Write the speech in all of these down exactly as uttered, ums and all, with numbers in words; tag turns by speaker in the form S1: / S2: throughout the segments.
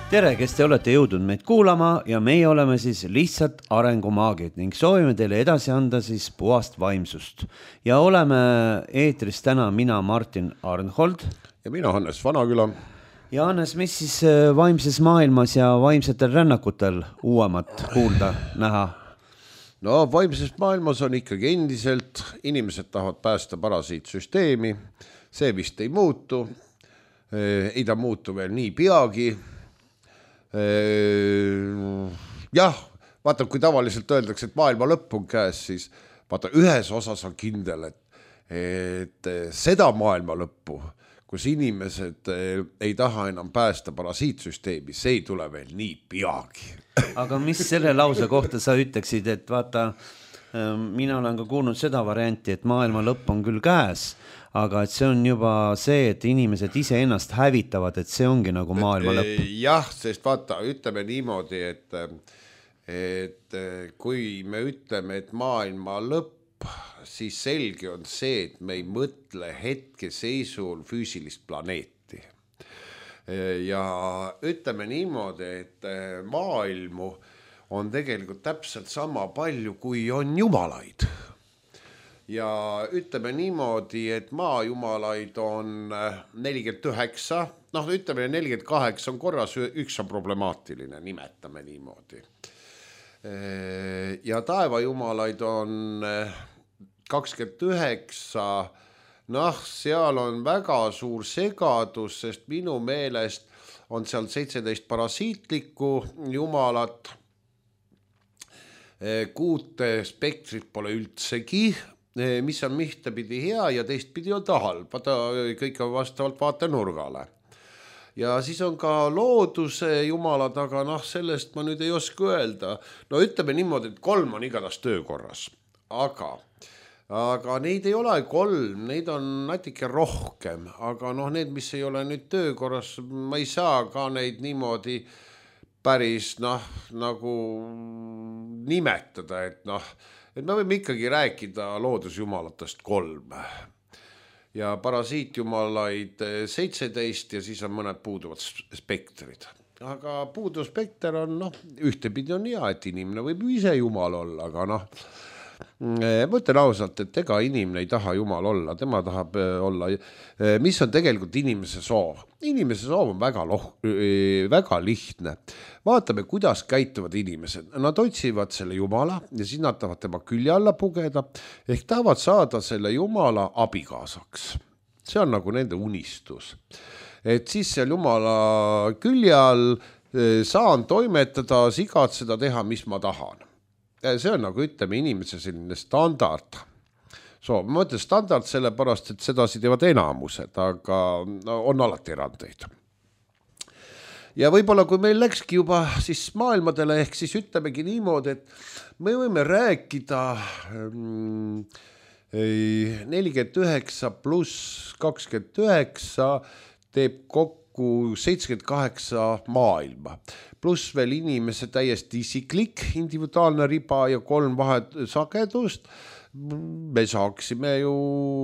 S1: Tere, kes te olete jõudnud meid kuulama ja meie oleme siis lihtsalt arengumaagid ning soovime teile edasi anda siis puhast vaimsust. Ja oleme eetris täna mina Martin Arnhold
S2: ja mina Hannes Vanaküla.
S1: Ja Hannes, mis siis vaimses maailmas ja vaimsetel rännakutel uuemat kuulda, näha?
S2: No vaimses maailmas on ikkagi endiselt, inimesed tahavad päästa parasiitsüsteemi, see vist ei muutu, ei ta muutu veel nii peagi. Jah, vaata, kui tavaliselt öeldakse, et maailma lõpp on käes, siis vaata, ühes osas on kindel, et, et seda maailma lõppu, kus inimesed ei taha enam päästa parasiitsüsteemi, see ei tule veel nii peagi.
S1: Aga mis selle lause kohta sa ütleksid, et vaata, mina olen ka kuulnud seda varianti, et maailma lõpp on küll käes, aga et see on juba see, et inimesed ise ennast hävitavad, et see ongi nagu maailma lõpp.
S2: Jah, sest vaata, ütleme niimoodi, et, et kui me ütleme, et maailma lõpp, siis selge on see, et me ei mõtle hetke seisul füüsilist planeeti. Ja ütleme niimoodi, et maailmu on tegelikult täpselt sama palju, kui on jumalaid. Ja ütleme niimoodi, et maajumalaid on nelikümmend üheksa, noh ütleme nelikümmend kaheksa on korras, üks on problemaatiline, nimetame niimoodi. Ja taevajumalaid on kakskümmend üheksa, noh seal on väga suur segadus, sest minu meelest on seal seitseteist parasiitlikku jumalat, kuute spektrit pole üldsegi, mis on mihtepidi hea ja teistpidi on ta halb, vaata kõik on vastavalt vaatenurgale. Ja siis on ka looduse jumalad, aga noh, sellest ma nüüd ei oska öelda. No ütleme niimoodi, et kolm on igatahes töökorras, aga, aga neid ei ole kolm, neid on natuke rohkem, aga noh, need, mis ei ole nüüd töökorras, ma ei saa ka neid niimoodi päris noh, nagu nimetada, et noh, et me võime ikkagi rääkida loodusjumalatest kolm ja parasiitjumalaid seitseteist ja siis on mõned puuduvad spektrid. Aga puuduv spekter on, noh, ühtepidi on hea, et inimene võib ise jumal olla, aga noh, ma ütlen ausalt, et ega inimene ei taha jumal olla, tema tahab olla, mis on tegelikult inimese soov. Inimese soov on väga, loh, väga lihtne. Vaatame, kuidas käituvad inimesed. Nad otsivad selle jumala ja siis nad tahavad tema külje alla pugeda, ehk tahavad saada selle jumala abikaasaks. See on nagu nende unistus. Et siis seal jumala külje all saan toimetada, sigatseda teha, mis ma tahan. See on nagu ütleme inimese selline standard. So, ma mõtlen standard sellepärast, et seda teevad enamused, aga no, on alati erandeid. Ja võib-olla kui meil läkski juba siis maailmadele, ehk siis ütlemegi niimoodi, et me võime rääkida nelikümmend üheksa pluss kakskümmend üheksa teeb kokku seitsekümmend kaheksa maailma. Pluss veel inimese täiesti isiklik, individuaalne riba ja kolm vahet sagedust. Me saaksime ju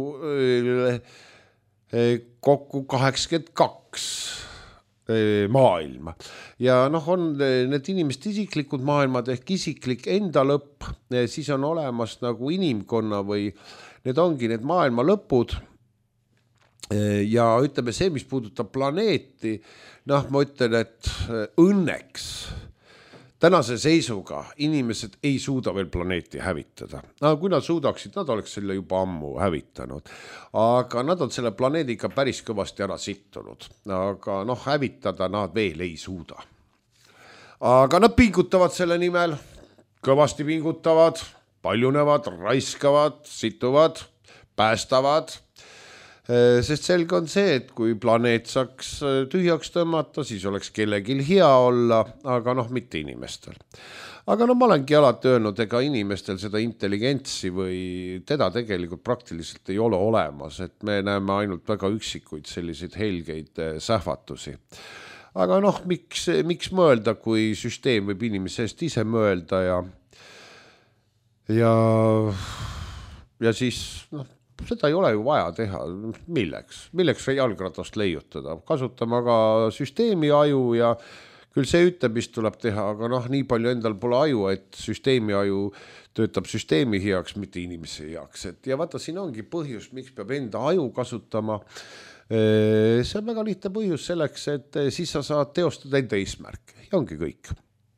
S2: kokku kaheksakümmend kaks maailma. Ja noh, on need inimesed isiklikud maailmad ehk isiklik enda lõpp, siis on olemas nagu inimkonna või need ongi need maailma lõpud. Ja ütleme see, mis puudutab planeeti, noh, ma ütlen, et õnneks tänase seisuga inimesed ei suuda veel planeeti hävitada. No, kui nad suudaksid, nad oleks selle juba ammu hävitanud. Aga nad on selle planeediga päris kõvasti ära sittunud. Aga noh, hävitada nad veel ei suuda. Aga nad pingutavad selle nimel, kõvasti pingutavad, paljunevad, raiskavad, situvad, päästavad. Sest selge on see, et kui planeet saaks tühjaks tõmmata, siis oleks kellelgi hea olla, aga noh, mitte inimestel. Aga no ma olengi alati öelnud, ega inimestel seda intelligentsi või teda tegelikult praktiliselt ei ole olemas, et me näeme ainult väga üksikuid selliseid helgeid sähvatusi. Aga noh, miks, miks mõelda, kui süsteem võib inimese eest ise mõelda ja ja, ja siis noh, seda ei ole ju vaja teha. Milleks? Milleks jalgratast leiutada? Kasutame aga süsteemi aju ja küll see ütleb, mis tuleb teha, aga noh, nii palju endal pole aju, et süsteemi aju töötab süsteemi heaks, mitte inimese heaks. Et ja vaata, siin ongi põhjus, miks peab enda aju kasutama. See on väga lihtne põhjus selleks, et siis sa saad teostada enda eesmärke. Ja ongi kõik.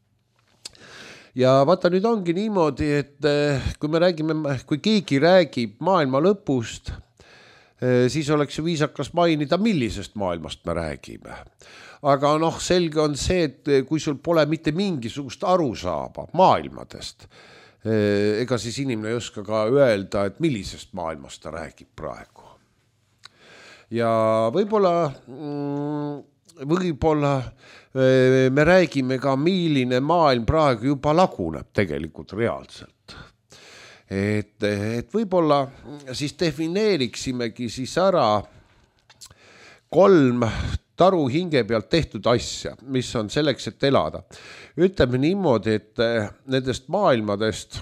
S2: Ja vaata, nüüd ongi niimoodi, et kui me räägime, kui keegi räägib maailma lõpust, siis oleks ju viisakas mainida, millisest maailmast me räägime. Aga noh, selge on see, et kui sul pole mitte mingisugust arusaaba maailmadest, ega siis inimene ei oska ka öelda, et millisest maailmast ta räägib praegu. Ja võib-olla, võib-olla me räägime ka, milline maailm praegu juba laguneb tegelikult reaalselt. Et, et võib-olla siis defineeriksimegi siis ära kolm taru hinge pealt tehtud asja, mis on selleks, et elada. Ütleme niimoodi, et nendest maailmadest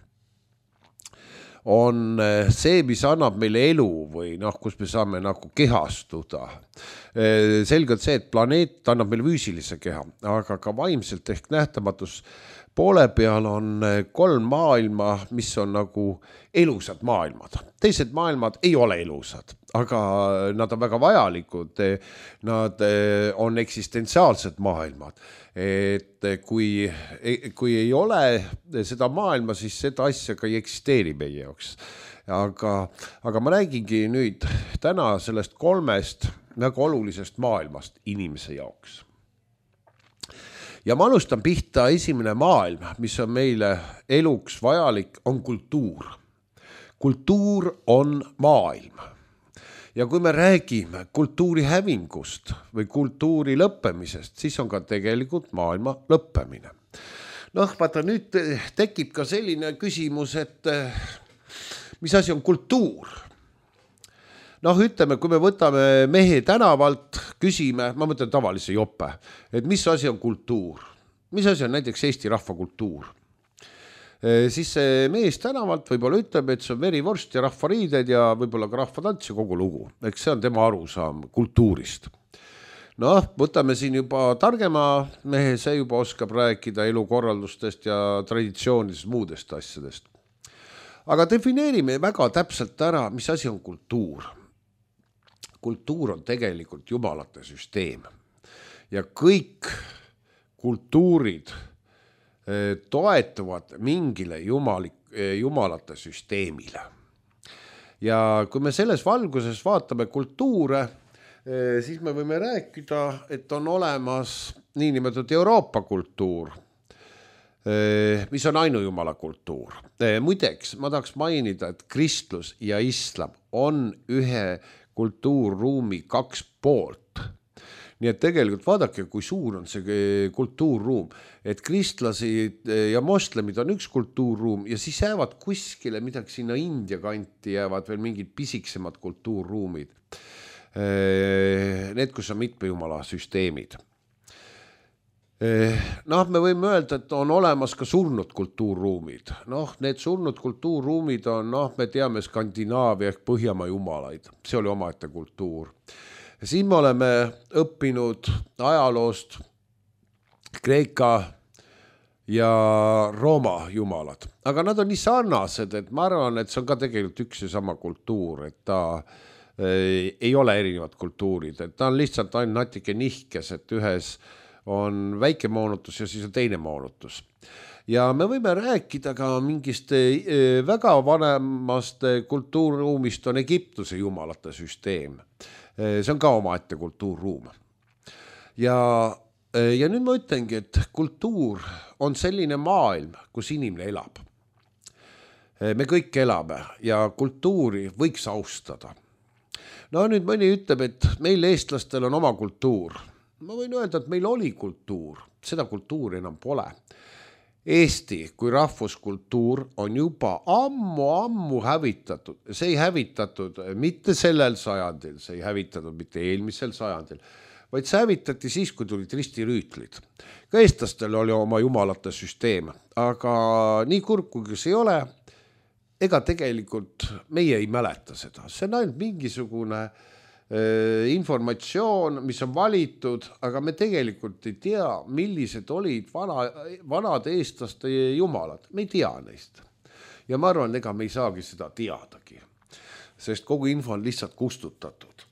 S2: on see, mis annab meile elu või noh, kus me saame nagu kehastuda. Selgelt see, et planeet annab meile füüsilise keha, aga ka vaimselt ehk nähtamatus poole peal on kolm maailma, mis on nagu elusad maailmad. Teised maailmad ei ole elusad, aga nad on väga vajalikud. Nad on eksistentsiaalsed maailmad. Et kui, kui ei ole seda maailma, siis seda asja ka ei eksisteeri meie jaoks. Aga, aga ma räägingi nüüd täna sellest kolmest väga olulisest maailmast inimese jaoks. Ja ma alustan pihta esimene maailm, mis on meile eluks vajalik, on kultuur. Kultuur on maailm. Ja kui me räägime kultuuri hävingust või kultuuri lõppemisest, siis on ka tegelikult maailma lõppemine. Noh, vaata, nüüd tekib ka selline küsimus, et mis asi on kultuur? Noh, ütleme, kui me võtame mehe tänavalt, küsime, ma mõtlen tavalise jope, et mis asi on kultuur? Mis asi on näiteks Eesti rahvakultuur? Siis see mees tänavalt võib-olla ütleb, et see on verivorst ja rahvariided ja võib-olla ka rahvatants ja kogu lugu. Eks see on tema arusaam kultuurist. Noh, võtame siin juba targema mehe, see juba oskab rääkida elukorraldustest ja traditsioonidest, muudest asjadest. Aga defineerime väga täpselt ära, mis asi on kultuur. Kultuur on tegelikult jumalate süsteem ja kõik kultuurid toetuvad mingile jumalik, jumalate süsteemile. Ja kui me selles valguses vaatame kultuure, siis me võime rääkida, et on olemas niinimetatud Euroopa kultuur, mis on ainujumala kultuur. Muideks, ma tahaks mainida, et kristlus ja islam on ühe kultuurruumi kaks poolt. Nii et tegelikult vaadake, kui suur on see kultuurruum, et kristlased ja moslemid on üks kultuurruum ja siis jäävad kuskile midagi sinna India kanti, jäävad veel mingid pisiksemad kultuurruumid. Need, kus on mitme jumala süsteemid. Noh, me võime öelda, et on olemas ka surnud kultuurruumid. Noh, need surnud kultuurruumid on, noh, me teame Skandinaavia ehk Põhjamaa jumalaid. See oli omaette kultuur. Siin me oleme õppinud ajaloost Kreeka ja Rooma jumalad. Aga nad on nii sarnased, et ma arvan, et see on ka tegelikult üks ja sama kultuur, et ta ei ole erinevad kultuurid. Et ta on lihtsalt ainult natuke nihkes, et ühes on väike moonutus ja siis on teine moonutus. Ja me võime rääkida ka mingist väga vanemast kultuurruumist on Egiptuse jumalate süsteem. See on ka omaette kultuurruum. Ja, ja nüüd ma ütlengi, et kultuur on selline maailm, kus inimene elab. Me kõik elame ja kultuuri võiks austada. No nüüd mõni ütleb, et meil eestlastel on oma kultuur. Ma võin öelda, et meil oli kultuur, seda kultuuri enam pole. Eesti kui rahvuskultuur on juba ammu-ammu hävitatud. See ei hävitatud mitte sellel sajandil, see ei hävitatud mitte eelmisel sajandil, vaid see hävitati siis, kui tulid ristirüütlid. Ka eestlastel oli oma jumalate süsteem, aga nii kurb kui see ei ole, ega tegelikult meie ei mäleta seda. See on ainult mingisugune informatsioon, mis on valitud, aga me tegelikult ei tea, millised olid vana, vanad eestlaste jumalad. Me ei tea neist. Ja ma arvan, ega me ei saagi seda teadagi, sest kogu info on lihtsalt kustutatud.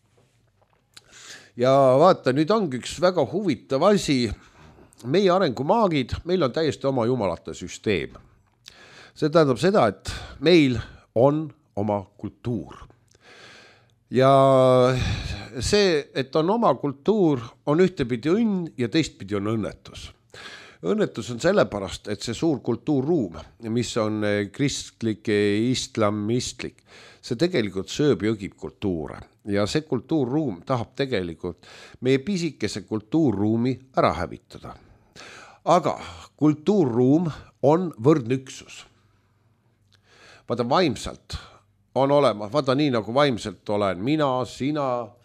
S2: Ja vaata, nüüd ongi üks väga huvitav asi. Meie arengumaagid, meil on täiesti oma jumalate süsteem. See tähendab seda, et meil on oma kultuur. Ja see, et on oma kultuur, on ühtepidi õnn ja teistpidi on õnnetus. Õnnetus on sellepärast, et see suur kultuurruum, mis on kristlik, islamistlik, see tegelikult sööb jõgib kultuure. Ja see kultuurruum tahab tegelikult meie pisikese kultuurruumi ära hävitada. Aga kultuurruum on võrdne üksus. Vaata vaimselt on olema, vaata nii nagu vaimselt olen mina, sina,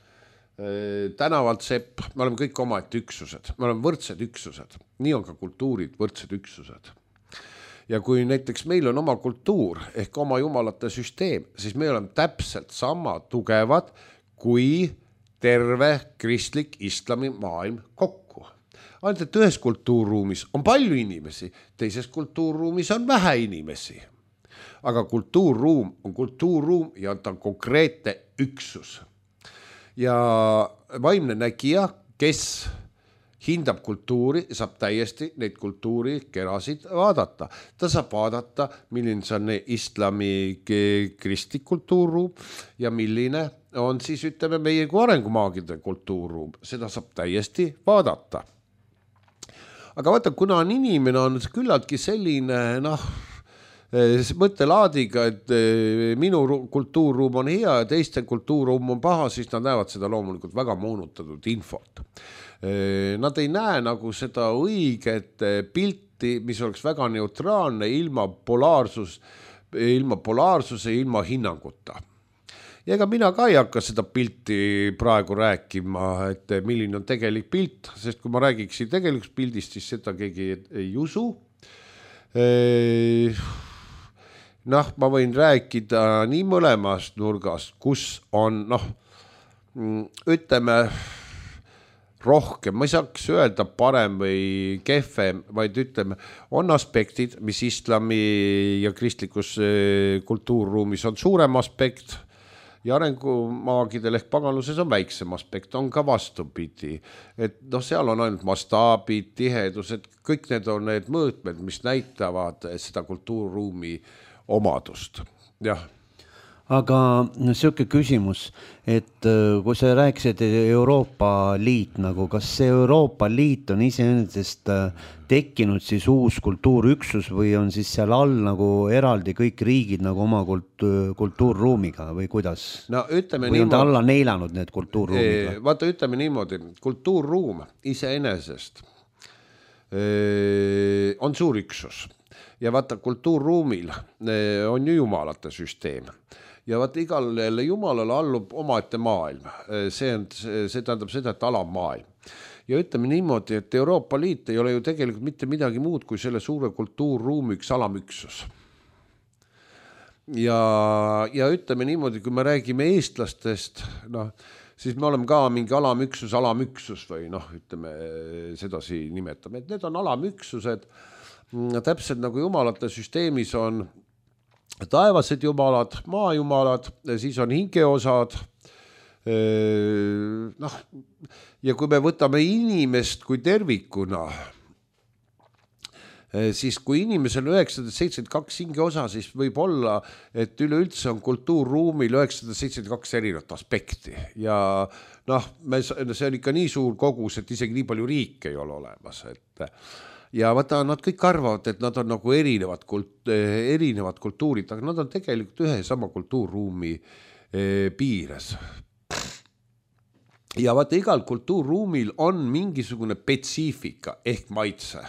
S2: tänavalt Sepp, me oleme kõik omaette üksused, me oleme võrdsed üksused, nii on ka kultuurid võrdsed üksused. Ja kui näiteks meil on oma kultuur ehk oma jumalate süsteem, siis me oleme täpselt sama tugevad kui terve kristlik islami maailm kokku. Ainult, et ühes kultuurruumis on palju inimesi, teises kultuurruumis on vähe inimesi. Aga kultuurruum on kultuurruum ja ta on konkreetne üksus. Ja vaimne nägija, kes hindab kultuuri, saab täiesti neid kultuuri kerasid vaadata. Ta saab vaadata, milline on islami kristlik kultuurruum ja milline on siis, ütleme, meie kui arengumaagide kultuurruum. Seda saab täiesti vaadata. Aga vaata, kuna on inimene on küllaltki selline, noh, mõttelaadiga, et minu kultuurruum on hea ja teiste kultuurruum on paha, siis nad näevad seda loomulikult väga moonutatud infot. Nad ei näe nagu seda õiget pilti, mis oleks väga neutraalne ilma polaarsus, ilma polaarsuse, ilma hinnanguta. Ja ega mina ka ei hakka seda pilti praegu rääkima, et milline on tegelik pilt, sest kui ma räägiksin tegelikust pildist, siis seda keegi ei usu. Noh, ma võin rääkida nii mõlemast nurgast, kus on, noh, ütleme rohkem, ma ei saaks öelda parem või kehvem, vaid ütleme, on aspektid, mis islami ja kristlikus kultuurruumis on suurem aspekt ja arengumaagidel ehk paganluses on väiksem aspekt, on ka vastupidi. Et noh, seal on ainult mastaabid, tihedused, kõik need on need mõõtmed, mis näitavad seda kultuurruumi omadust, jah.
S1: Aga selline küsimus, et kui sa rääkisid Euroopa Liit, nagu, kas see Euroopa Liit on iseenesest tekkinud siis uus kultuurüksus või on siis seal all nagu eraldi kõik riigid nagu oma kultu- kultuurruumiga või kuidas?
S2: No, ütleme
S1: või on ta
S2: niimoodi,
S1: alla neilanud need kultuurruumiga?
S2: Vaata, ütleme niimoodi, kultuurruum iseenesest on suur üksus. Ja vaata, kultuurruumil on ju jumalate süsteem. Ja vaata, igal jumalale allub omaette maailm. See, on, see tähendab seda, et alam maailm. Ja ütleme niimoodi, et Euroopa Liit ei ole ju tegelikult mitte midagi muud kui selle suure kultuurruumi üks alamüksus. Ja, ja ütleme niimoodi, kui me räägime eestlastest, noh, siis me oleme ka mingi alamüksus, alamüksus või noh, ütleme, sedasi nimetame. Et need on alamüksused, täpselt nagu jumalate süsteemis on taevased jumalad, maajumalad, siis on hingeosad. Noh, ja kui me võtame inimest kui tervikuna, siis kui inimesel on üheksasada seitsekümmend kaks hingeosa, siis võib olla, et üleüldse on kultuurruumil üheksasada seitsekümmend kaks erinevat aspekti. Ja noh, see on ikka nii suur kogus, et isegi nii palju riike ei ole olemas, et ja vaata, nad kõik arvavad, et nad on nagu erinevad, kult, erinevad kultuurid, aga nad on tegelikult ühe sama kultuurruumi piires. Ja vaata, igal kultuurruumil on mingisugune spetsiifika ehk maitse.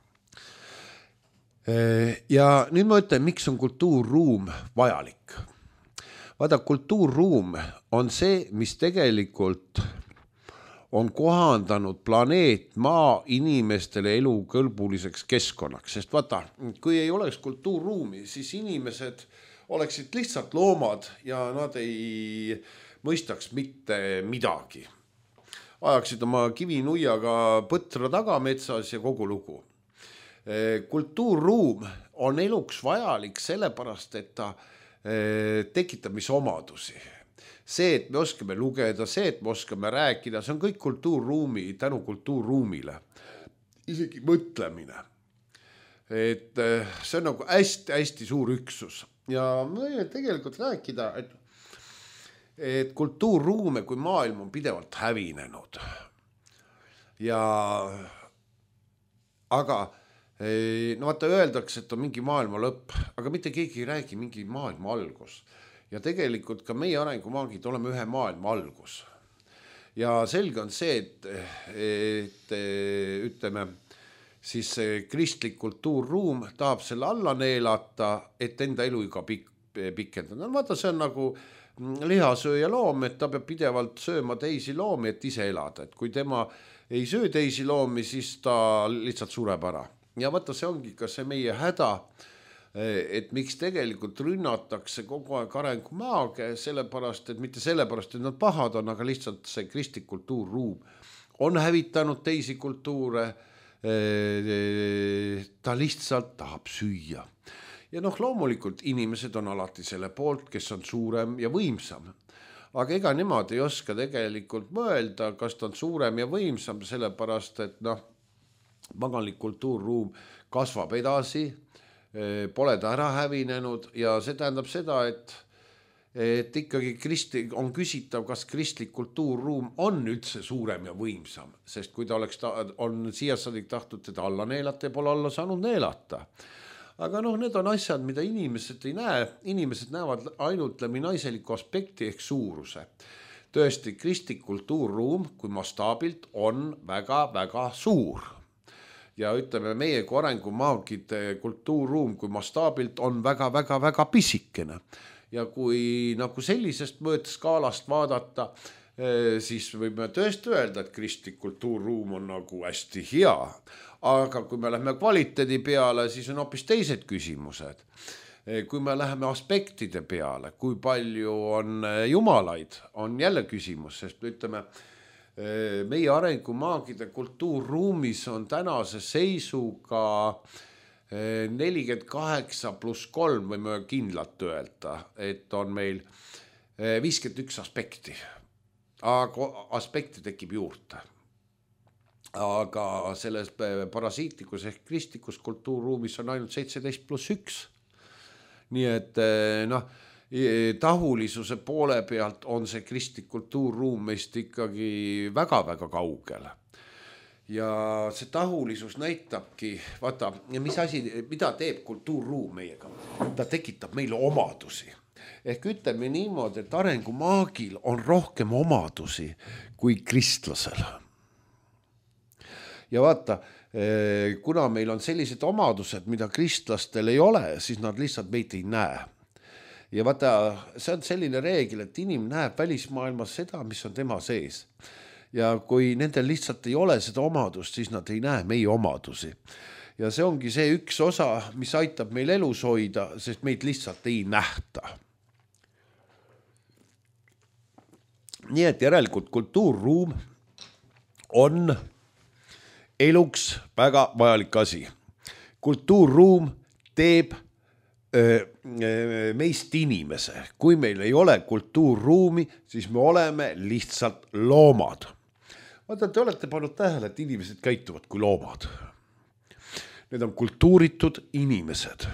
S2: Ja nüüd ma ütlen, miks on kultuurruum vajalik. Vaata, kultuurruum on see, mis tegelikult on kohandanud planeet maa inimestele elukõlbuliseks keskkonnaks. Sest vaata, kui ei oleks kultuurruumi, siis inimesed oleksid lihtsalt loomad ja nad ei mõistaks mitte midagi. Ajaksid oma kivinuiaga põtra tagametsas ja kogu lugu. Kultuurruum on eluks vajalik sellepärast, et ta tekitab mis omadusi. See, et me oskame lugeda, see, et me oskame rääkida, see on kõik kultuurruumi, tänu kultuurruumile. Isegi mõtlemine. Et see on nagu hästi-hästi suur üksus. Ja me tegelikult rääkida, et, et kultuurruume kui maailm on pidevalt hävinenud. Ja aga no vaata öeldakse, et on mingi maailma lõpp, aga mitte keegi ei räägi mingi maailma algus. Ja tegelikult ka meie arengumaagid oleme ühe maailma algus. Ja selge on see, et, et ütleme, siis kristlik kultuurruum tahab selle alla neelata, et enda eluiga pik, pikendada. No vaata, see on nagu lihasööja loom, et ta peab pidevalt sööma teisi loomi, et ise elada. Et kui tema ei söö teisi loomi, siis ta lihtsalt sureb ära. Ja vaata, see ongi ka see meie häda, et miks tegelikult rünnatakse kogu aeg arengumaage, sellepärast, et mitte sellepärast, et nad pahad on, aga lihtsalt see kristlik kultuurruum on hävitanud teisi kultuure, ta lihtsalt tahab süüa. Ja noh, loomulikult inimesed on alati selle poolt, kes on suurem ja võimsam. Aga ega nemad ei oska tegelikult mõelda, kas ta on suurem ja võimsam, sellepärast, et noh, maganlik kultuurruum kasvab edasi, pole ta ära hävinenud ja see tähendab seda, et, et ikkagi kristi, on küsitav, kas kristlik kultuurruum on üldse suurem ja võimsam, sest kui ta oleks, ta, on siiasadik tahtnud teda alla neelata ja pole alla saanud neelata. Aga noh, need on asjad, mida inimesed ei näe. Inimesed näevad ainult läbi naiseliku aspekti ehk suuruse. Tõesti, kristlik kultuurruum kui mastaabilt on väga-väga suur. Ja ütleme, meie kui arengumaagide kultuurruum kui mastaabilt on väga-väga-väga pisikene. Ja kui nagu sellisest mõõtskaalast vaadata, siis võime tõesti öelda, et kristlik kultuurruum on nagu hästi hea. Aga kui me läheme kvaliteedi peale, siis on hoopis teised küsimused. Kui me läheme aspektide peale, kui palju on jumalaid, on jälle küsimus, sest ütleme, meie arengumaagide kultuurruumis on tänase seisuga nelikümmend kaheksa pluss kolm, võime kindlalt öelda, et on meil viiskümmend üks aspekti. Aga aspekti tekib juurde. Aga selles parasiitikus ehk kristlikus kultuurruumis on ainult seitseteist pluss üks. Nii et noh, tahulisuse poole pealt on see kristlik kultuurruum meist ikkagi väga-väga kaugel. Ja see tahulisus näitabki, vaata, mis asi, mida teeb kultuurruum meiega? Ta tekitab meile omadusi. Ehk ütleme niimoodi, et arengumaagil on rohkem omadusi kui kristlasel. Ja vaata, kuna meil on sellised omadused, mida kristlastel ei ole, siis nad lihtsalt meid ei näe. Ja vaata, see on selline reegel, et inimene näeb välismaailmas seda, mis on tema sees. Ja kui nendel lihtsalt ei ole seda omadust, siis nad ei näe meie omadusi. Ja see ongi see üks osa, mis aitab meil elus hoida, sest meid lihtsalt ei nähta. Nii et järelikult kultuurruum on eluks väga vajalik asi. Kultuurruum teeb meist inimese. Kui meil ei ole kultuurruumi, siis me oleme lihtsalt loomad. Vaata, te olete pannud tähele, et inimesed käituvad kui loomad. Need on kultuuritud inimesed.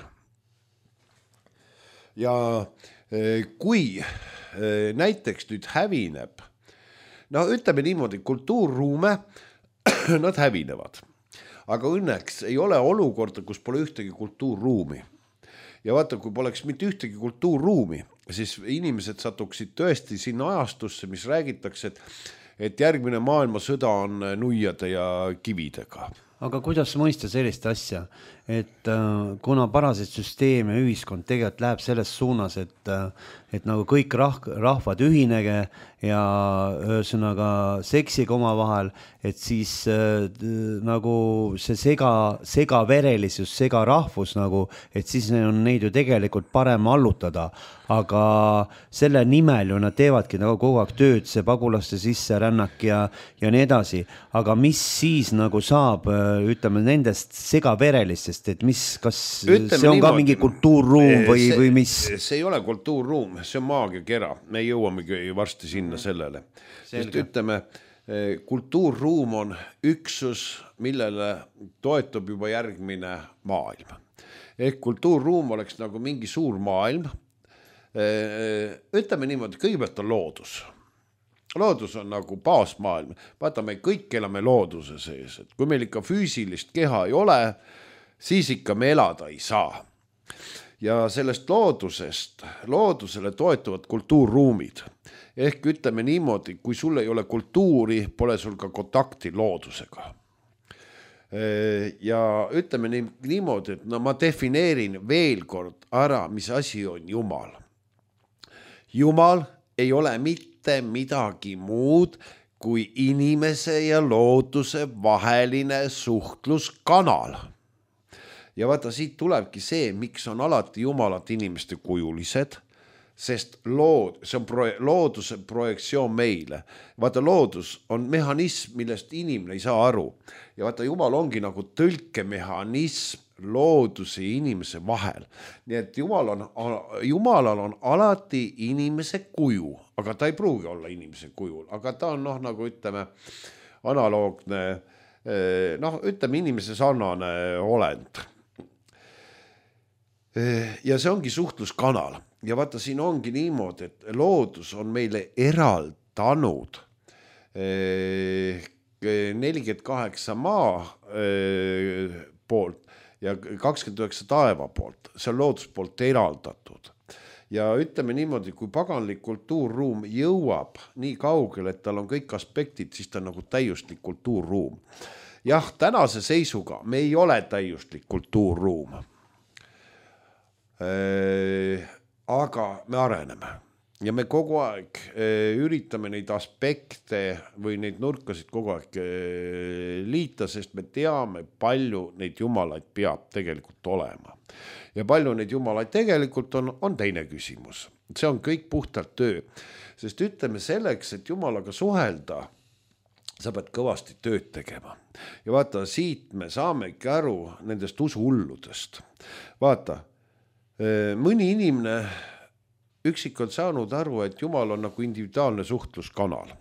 S2: Ja kui näiteks nüüd hävineb, no ütleme niimoodi, kultuurruume, nad hävinevad. Aga õnneks ei ole olukorda, kus pole ühtegi kultuurruumi. Ja vaata, kui poleks mitte ühtegi kultuurruumi, siis inimesed satuksid tõesti sinna ajastusse, mis räägitakse, et, et järgmine maailmasõda on nuiade ja kividega.
S1: aga kuidas mõista sellist asja, et äh, kuna paraseid süsteem ja ühiskond tegelikult läheb selles suunas, et, äh, et nagu kõik rah rahvad ühinege ja ühesõnaga seksiga omavahel, et siis äh, nagu see sega, segaverelisus, segarahvus nagu, et siis on neid ju tegelikult parem allutada, aga selle nimel ju nad teevadki nagu kogu aeg tööd, see pagulaste sisserännak ja, ja nii edasi, aga mis siis nagu saab, ütleme nendest segaverelistest, et mis, kas ütleme see on niimoodi, ka mingi kultuurruum või,
S2: see,
S1: või mis?
S2: See ei ole kultuurruum, see on maagiakera, me jõuamegi varsti sinna sellele. Sest ütleme, kultuurruum on üksus, millele toetub juba järgmine maailm. Ehk kultuurruum oleks nagu mingi suur maailm. Ütleme niimoodi, kõigepealt on loodus. Loodus on nagu baasmaailm. Vaata, me kõik elame looduse sees. Et kui meil ikka füüsilist keha ei ole, siis ikka me elada ei saa. Ja sellest loodusest, loodusele toetuvad kultuurruumid. Ehk ütleme niimoodi, kui sul ei ole kultuuri, pole sul ka kontakti loodusega. Ja ütleme niimoodi, et no ma defineerin veel kord ära, mis asi on Jumal. Jumal ei ole mitte midagi muud kui inimese ja looduse vaheline suhtluskanal. Ja vaata, siit tulebki see, miks on alati jumalad inimeste kujulised, sest lood, see on pro, looduse projektsioon meile. Vaata, loodus on mehhanism, millest inimene ei saa aru. Ja vaata, Jumal ongi nagu tõlkemehhanism looduse ja inimese vahel. Nii et Jumal on, Jumalal on alati inimese kuju, aga ta ei pruugi olla inimese kujul, aga ta on noh, nagu ütleme, analoogne, noh, ütleme inimese sarnane olend. Ja see ongi suhtluskanal. Ja vaata, siin ongi niimoodi, et loodus on meile eraldanud nelikümmend kaheksa maa poolt ja kakskümmend üheksa taeva poolt. See on loodus poolt eraldatud. Ja ütleme niimoodi, kui paganlik kultuurruum jõuab nii kaugele, et tal on kõik aspektid, siis ta on nagu täiuslik kultuurruum. Jah, tänase seisuga me ei ole täiuslik kultuurruum. Aga me areneme ja me kogu aeg üritame neid aspekte või neid nurkasid kogu aeg liita, sest me teame, palju neid jumalaid peab tegelikult olema. Ja palju neid jumalaid tegelikult on, on teine küsimus. See on kõik puhtalt töö, sest ütleme selleks, et jumalaga suhelda, sa pead kõvasti tööd tegema. Ja vaata, siit me saamegi aru nendest usuhulludest. Vaata, mõni inimene üksik on saanud aru, et Jumal on nagu individuaalne suhtluskanal.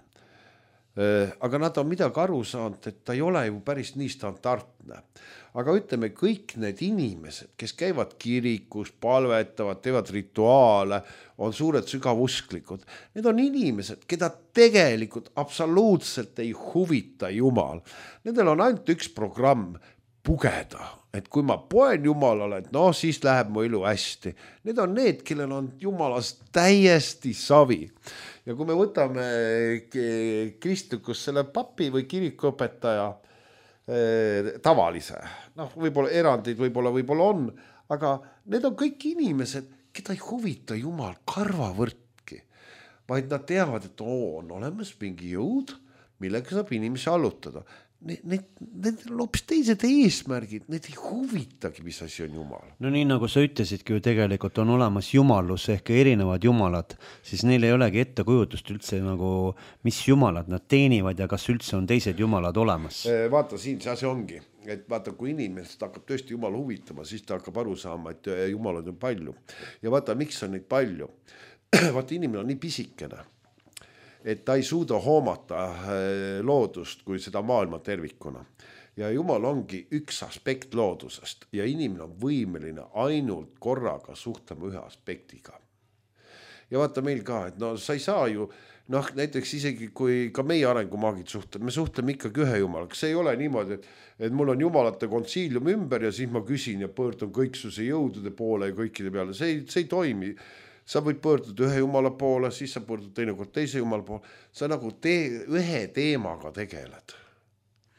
S2: Aga nad on midagi aru saanud, et ta ei ole ju päris nii standardne. Aga ütleme, kõik need inimesed, kes käivad kirikus, palvetavad, teevad rituaale, on suured sügavusklikud. Need on inimesed, keda tegelikult absoluutselt ei huvita Jumal. Nendel on ainult üks programm, pugeda. Et kui ma poen Jumalale, et no siis läheb mu elu hästi. Need on need, kellel on Jumalast täiesti savi. Ja kui me võtame kristlikus selle papi või kirikuõpetaja eh, tavalise, noh, võib-olla erandid võib-olla, võib-olla on, aga need on kõik inimesed, keda ei huvita Jumal karvavõrdki, vaid nad teavad, et oo, on olemas mingi jõud, millega saab inimesi allutada. Need, need, need on hoopis teised eesmärgid, need ei huvitagi, mis asi on Jumal.
S1: No nii nagu sa ütlesidki, ju tegelikult on olemas jumalus ehk erinevad jumalad, siis neil ei olegi ettekujutust üldse nagu, mis jumalad nad teenivad ja kas üldse on teised jumalad olemas.
S2: Vaata, siin see asi ongi, et vaata, kui inimesed hakkab tõesti Jumal huvitama, siis ta hakkab aru saama, et jumalad on palju. Ja vaata, miks on neid palju? Vaata, inimene on nii pisikene, et ta ei suuda hoomata loodust kui seda maailma tervikuna. Ja Jumal ongi üks aspekt loodusest ja inimene on võimeline ainult korraga suhtlema ühe aspektiga. Ja vaata meil ka, et no sa ei saa ju, noh näiteks isegi kui ka meie arengumaagid suhtleme, me suhtleme ikkagi ühe Jumalaga. See ei ole niimoodi, et, et mul on Jumalate konsiilium ümber ja siis ma küsin ja pöördun kõiksuse jõudude poole ja kõikide peale. See ei, see ei toimi. Sa võid pöörduda ühe Jumala poole, siis sa pöördud teinekord teise Jumala poole. Sa nagu tee, ühe teemaga tegeled.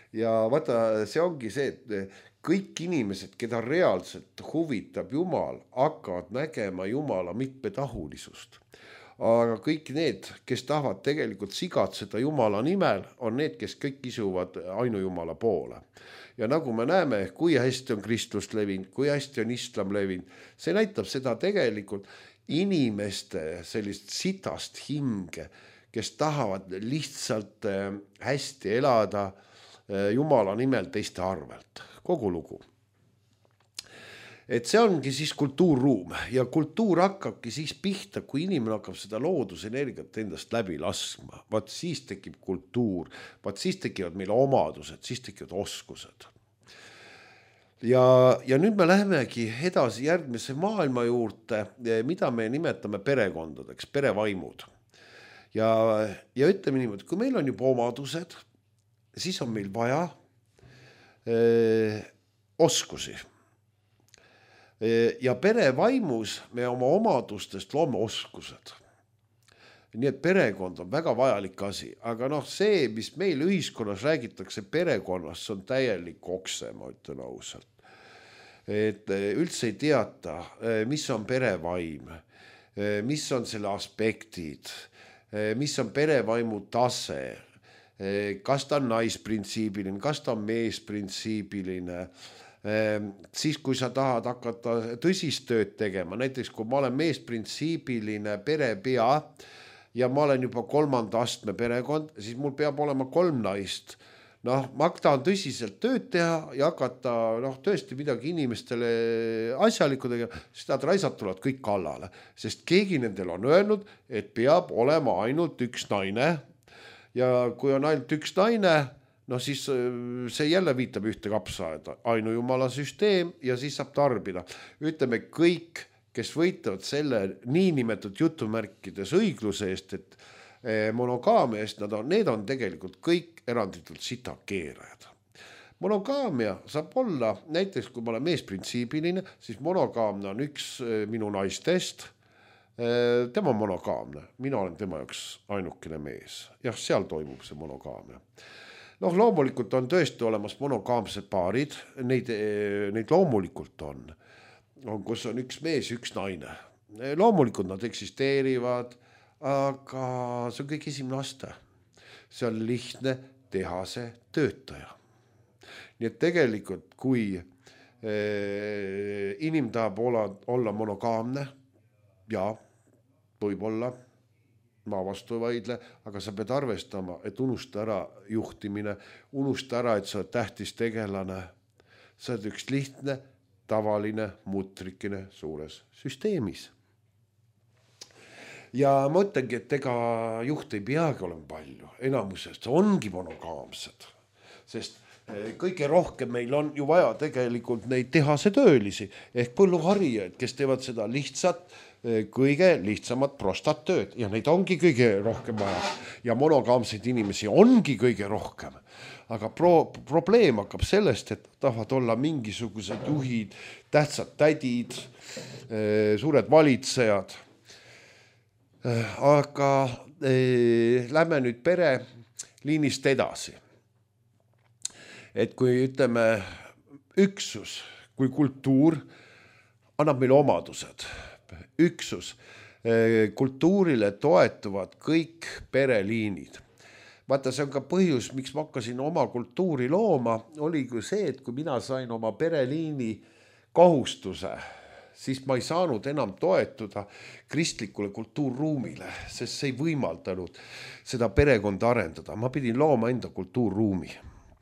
S2: ja vaata, see ongi see, et kõik inimesed, keda reaalselt huvitab Jumal, hakkavad nägema Jumala mitmetahulisust. Aga kõik need, kes tahavad tegelikult sigatseda Jumala nimel, on need, kes kõik isuvad ainujumala poole. Ja nagu me näeme, kui hästi on kristlus levinud, kui hästi on islam levinud, see näitab seda tegelikult inimeste sellist sitast hinge, kes tahavad lihtsalt hästi elada Jumala nimel teiste arvelt. Kogu lugu. Et see ongi siis kultuurruum ja kultuur hakkabki siis pihta, kui inimene hakkab seda loodusenergiat endast läbi laskma. Vaat siis tekib kultuur, vaat siis tekivad meil omadused, siis tekivad oskused. Ja, ja nüüd me lähemegi edasi järgmise maailma juurde, mida me nimetame perekondadeks, perevaimud. Ja, ja ütleme niimoodi, kui meil on juba omadused, siis on meil vaja öö, oskusi. Ja perevaimus me oma omadustest loome oskused. Nii et perekond on väga vajalik asi, aga noh, see, mis meil ühiskonnas räägitakse perekonnast, on täielik okse, ma ütlen ausalt. Et üldse ei teata, mis on perevaim, mis on selle aspektid, mis on perevaimu tase, kas ta on naisprintsiibiline, kas ta on meesprintsiibiline. Siis kui sa tahad hakata tõsist tööd tegema, näiteks kui ma olen meesprintsiibiline perepea ja ma olen juba kolmanda astme perekond, siis mul peab olema kolm naist. Noh, ma tahan tõsiselt tööd teha ja hakata noh, tõesti midagi inimestele asjalikku tegema, siis nad raisad tulevad kõik kallale, sest keegi nendel on öelnud, et peab olema ainult üks naine ja kui on ainult üks naine, no siis see jälle viitab ühte kapsaaeda, ainujumala süsteem ja siis saab tarbida. Ütleme kõik, kes võitavad selle niinimetatud jutumärkides õigluse eest, et monogaamia eest, nad on, need on tegelikult kõik eranditult sitakeerajad. Monogaamia saab olla, näiteks kui ma olen meesprintsiibiline, siis monogaamne on üks minu naistest, tema on monogaamne, mina olen tema jaoks ainukene mees. Jah, seal toimub see monogaamia. Noh, loomulikult on tõesti olemas monogaamsed paarid, neid, neid loomulikult on, on, kus on üks mees, üks naine. Loomulikult nad eksisteerivad, aga see on kõik esimene aste. See on lihtne tehase töötaja. Nii et tegelikult, kui eh, inim tahab olla, olla monogaamne, ja võib-olla, ma vastu ei vaidle, aga sa pead arvestama, et unusta ära juhtimine, unusta ära, et sa oled tähtis tegelane. Sa oled üks lihtne, tavaline mutrikene suures süsteemis. Ja ma ütlengi, et ega juht ei peagi olema palju, enamusest ongi monogaamsed, sest kõige rohkem meil on ju vaja tegelikult neid tehase töölisi ehk põlluharijaid, kes teevad seda lihtsat, kõige lihtsamat prostat tööd ja neid ongi kõige rohkem vaja ja monogaamseid inimesi ongi kõige rohkem. Aga pro- probleem hakkab sellest, et tahavad olla mingisugused juhid, tähtsad tädid, suured valitsejad. Aga eh, lähme nüüd pere liinist edasi. Et kui ütleme üksus, kui kultuur annab meile omadused, üksus, kultuurile toetuvad kõik pereliinid. Vaata, see on ka põhjus, miks ma hakkasin oma kultuuri looma, oli kui see, et kui mina sain oma pereliini kohustuse, siis ma ei saanud enam toetuda kristlikule kultuurruumile, sest see ei võimaldanud seda perekonda arendada. Ma pidin looma enda kultuurruumi.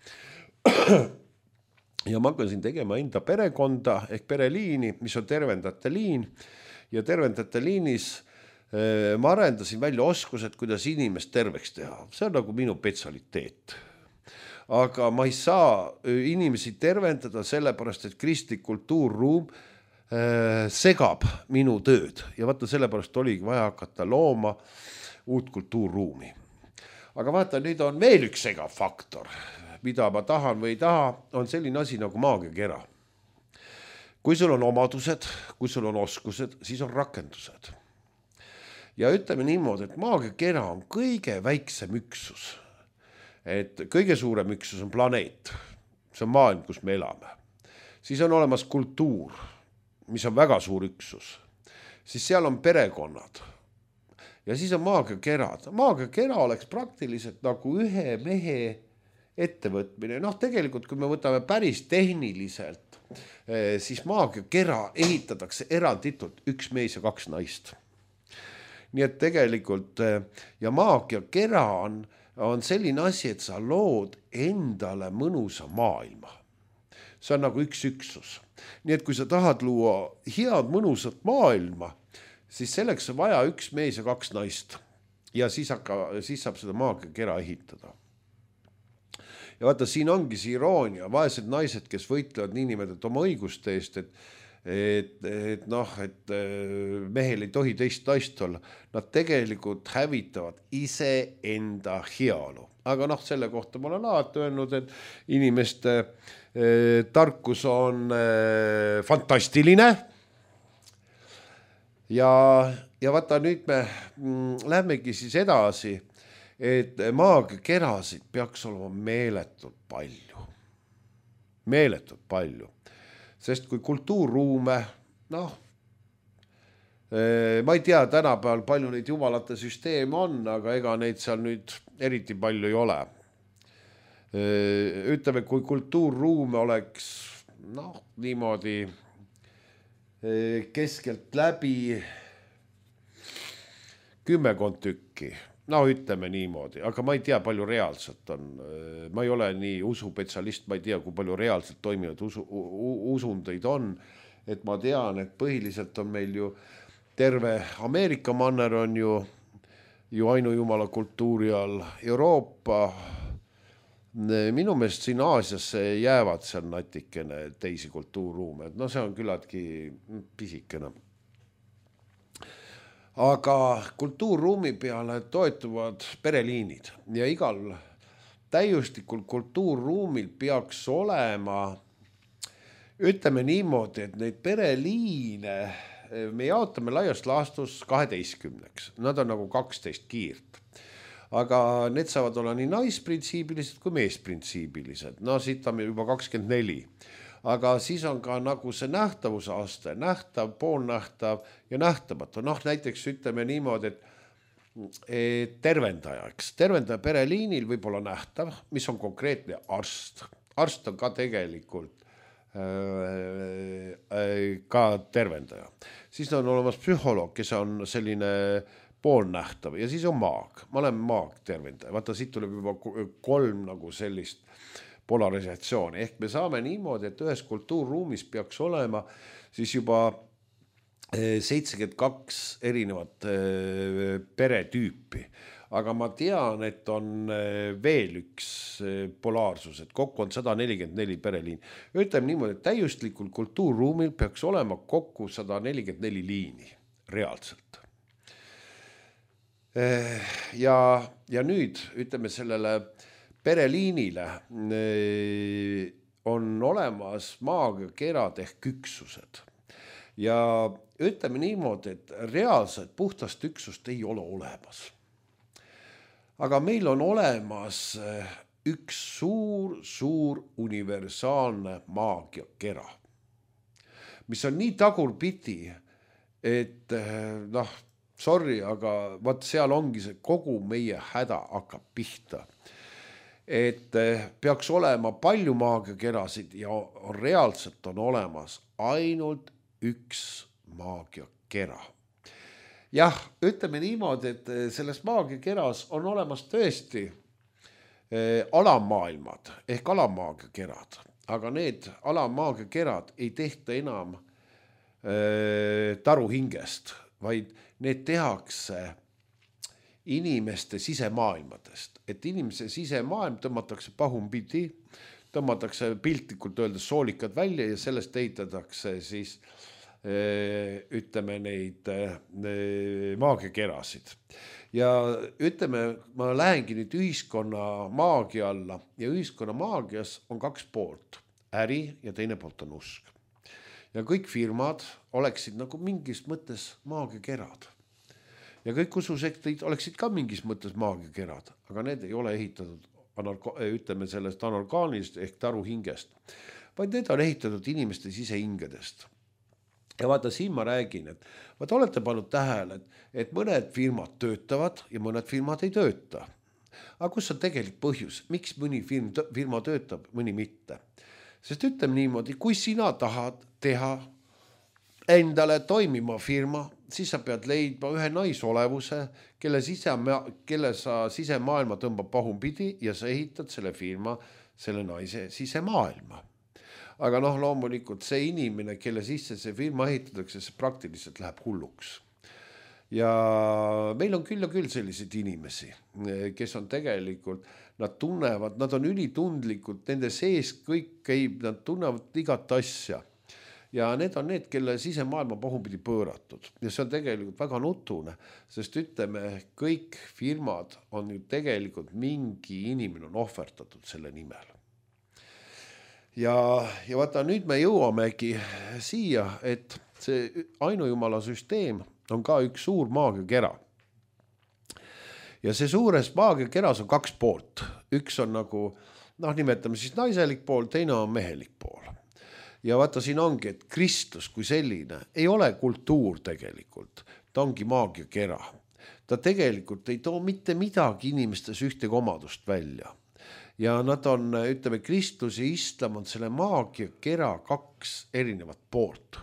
S2: Ja ma hakkasin tegema enda perekonda ehk pereliini, mis on tervendate liin ja tervendate liinis eh, ma arendasin välja oskused, kuidas inimest terveks teha. See on nagu minu petsaliteet. Aga ma ei saa inimesi tervendada sellepärast, et kristlik kultuurruum eh, segab minu tööd ja vaata sellepärast oligi vaja hakata looma uut kultuurruumi. Aga vaata, nüüd on veel üks segav faktor, mida ma tahan või ei taha, on selline asi nagu maagiakera. Kui sul on omadused, kui sul on oskused, siis on rakendused. Ja ütleme niimoodi, et maagiakera on kõige väiksem üksus. et kõige suurem üksus on planeet, see on maailm, kus me elame. Siis on olemas kultuur, mis on väga suur üksus. Siis seal on perekonnad ja siis on maagiakerad. Maagiakera oleks praktiliselt nagu ühe mehe ettevõtmine. Noh, tegelikult, kui me võtame päris tehniliselt, siis maagiakera ehitatakse eranditult üks mees ja kaks naist. Nii et tegelikult ja maagiakera on, on selline asi, et sa lood endale mõnusa maailma. See on nagu üks üksus. Nii et kui sa tahad luua head mõnusat maailma, siis selleks on vaja üks mees ja kaks naist. Ja siis, hakka, siis saab seda maagiakera ehitada. Ja vaata, siin ongi see iroonia, vaesed naised, kes võitlevad niinimeselt oma õiguste eest, et, et, et, noh, et mehel ei tohi teist naist olla. Nad tegelikult hävitavad ise enda heaolu. Aga noh, selle kohta ma olen alati öelnud, et inimeste eh, tarkus on eh, fantastiline. Ja, ja vaata, nüüd me mm, lähmegi siis edasi, et maagiakerasid peaks olema meeletult palju. Meeletult palju. Sest kui kultuurruume, noh, ma ei tea tänapäeval palju neid jumalate süsteem on, aga ega neid seal nüüd eriti palju ei ole. Ütleme, kui kultuurruume oleks, noh, niimoodi keskelt läbi kümmekond tükki. No ütleme niimoodi, aga ma ei tea, palju reaalselt on. Ma ei ole nii usupetsialist, ma ei tea, kui palju reaalselt toimivad usu, usundeid on. Et ma tean, et põhiliselt on meil ju terve Ameerika manner on ju, ju ainujumala kultuuri all. Euroopa, minu meelest siin Aasiasse jäävad seal natikene teisi kultuurruume. No see on küllaltki pisikene. Aga kultuurruumi peale toetuvad pereliinid ja igal täiustikul kultuurruumil peaks olema, ütleme niimoodi, et neid pereliine me jaotame laiast laastus kaheteistkümneks. Nad on nagu kaksteist kiirt. Aga need saavad olla nii naisprintsiibilised kui meesprintsiibilised. No siit on juba kakskümmend neli. Aga siis on ka nagu see nähtavuse aste, nähtav, poolnähtav ja nähtamatu. Noh, näiteks ütleme niimoodi, et, et tervendaja, eks. Tervendaja pereliinil võib olla nähtav, mis on konkreetne arst. Arst on ka tegelikult äh, äh, ka tervendaja. Siis on olemas psühholoog, kes on selline poolnähtav ja siis on maag. Ma olen maag tervendaja. Vaata, siit tuleb juba kolm nagu sellist polarisatsiooni. Ehk me saame niimoodi, et ühes kultuurruumis peaks olema siis juba seitsekümmend kaks erinevat peretüüpi. Aga ma tean, et on veel üks polaarsus, et kokku on sada nelikümmend neli pereliin. Ütleme niimoodi, et täiuslikul kultuurruumil peaks olema kokku sada nelikümmend neli liini reaalselt. Ja, ja nüüd ütleme sellele pereliinile on olemas maagiakerad ehk üksused. Ja ütleme niimoodi, et reaalselt puhtast üksust ei ole olemas. Aga meil on olemas üks suur, suur universaalne maagiakera, mis on nii tagurpidi, et noh, sorry, aga vaat seal ongi see kogu meie häda hakkab pihta. Et peaks olema palju maagiakerasid ja reaalselt on olemas ainult üks maagiakera. Jah, ütleme niimoodi, et selles maagiakeras on olemas tõesti alammaailmad ehk alammaagiakerad, aga need alammaagiakerad ei tehta enam taruhingest, vaid need tehakse inimeste sisemaailmadest, et inimese sisemaailm tõmmatakse pahumpidi, tõmmatakse piltlikult öeldes soolikad välja ja sellest ehitatakse siis ütleme neid maagiakerasid. Ja ütleme, ma lähengi nüüd ühiskonna maagia alla ja ühiskonna maagias on kaks poolt, äri ja teine poolt on usk. Ja kõik firmad oleksid nagu mingis mõttes maagiakerad. Ja kõik ususektorid oleksid ka mingis mõttes maagiakerad, aga need ei ole ehitatud Anorga, ütleme sellest anorgaanist ehk taru hingest, vaid need on ehitatud inimeste sisehingedest. Ja vaata, siin ma räägin, et vaata, olete pannud tähele, et, et mõned firmad töötavad ja mõned firmad ei tööta. Aga kus on tegelik põhjus, miks mõni firm, firma töötab, mõni mitte? Sest ütleme niimoodi, kui sina tahad teha endale toimima firma, siis sa pead leidma ühe naisolevuse, kelle, sise, kelle sa sisemaailma tõmbab pahumpidi ja sa ehitad selle firma, selle naise sisemaailma. Aga noh, loomulikult see inimene, kelle sisse see firma ehitatakse, see praktiliselt läheb hulluks. Ja meil on küll ja küll selliseid inimesi, kes on tegelikult, nad tunnevad, nad on ülitundlikud, nende sees kõik käib, nad tunnevad igat asja. Ja need on need, kelle sisemaailma pahumpidi pööratud. Ja see on tegelikult väga nutune, sest ütleme, kõik firmad on ju tegelikult mingi inimene on ohverdatud selle nimel. Ja, ja vaata, nüüd me jõuamegi siia, et see ainujumala süsteem on ka üks suur maagiakera. Ja see suures maagiakeras on kaks poolt. Üks on nagu, noh, nimetame siis naiselik pool, teine on mehelik pool. Ja vaata, siin ongi, et Kristus kui selline ei ole kultuur tegelikult. Ta ongi maagiakera. Ta tegelikult ei too mitte midagi inimestes ühtegi omadust välja. Ja nad on, ütleme, Kristus ja Islam on selle maagiakera kaks erinevat poolt.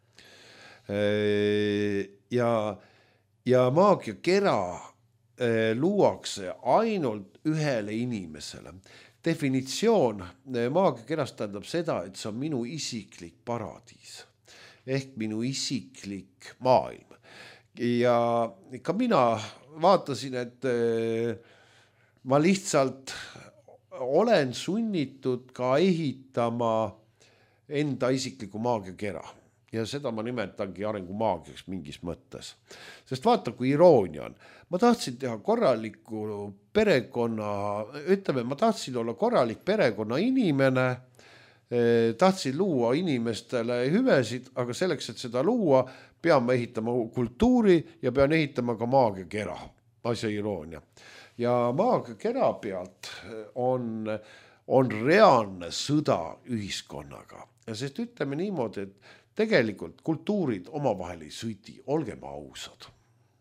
S2: Ja, ja maagiakera luuakse ainult ühele inimesele. Definitsioon maagiakerast tähendab seda, et see on minu isiklik paradiis. Ehk minu isiklik maailm. Ja ka mina vaatasin, et ma lihtsalt olen sunnitud ka ehitama enda isikliku maagiakera. Ja seda ma nimetangi arengumaagiaks mingis mõttes. Sest vaata, kui iroonia on. Ma tahtsin teha korraliku perekonna, ütleme, ma tahtsin olla korralik perekonna inimene, tahtsin luua inimestele hüvesid, aga selleks, et seda luua, pean ma ehitama kultuuri ja pean ehitama ka maagiakera. Asja iroonia. Ja maagiakera pealt on, on reaalne sõda ühiskonnaga. Ja sest ütleme niimoodi, et tegelikult kultuurid omavahel ei sõdi, olgem ausad.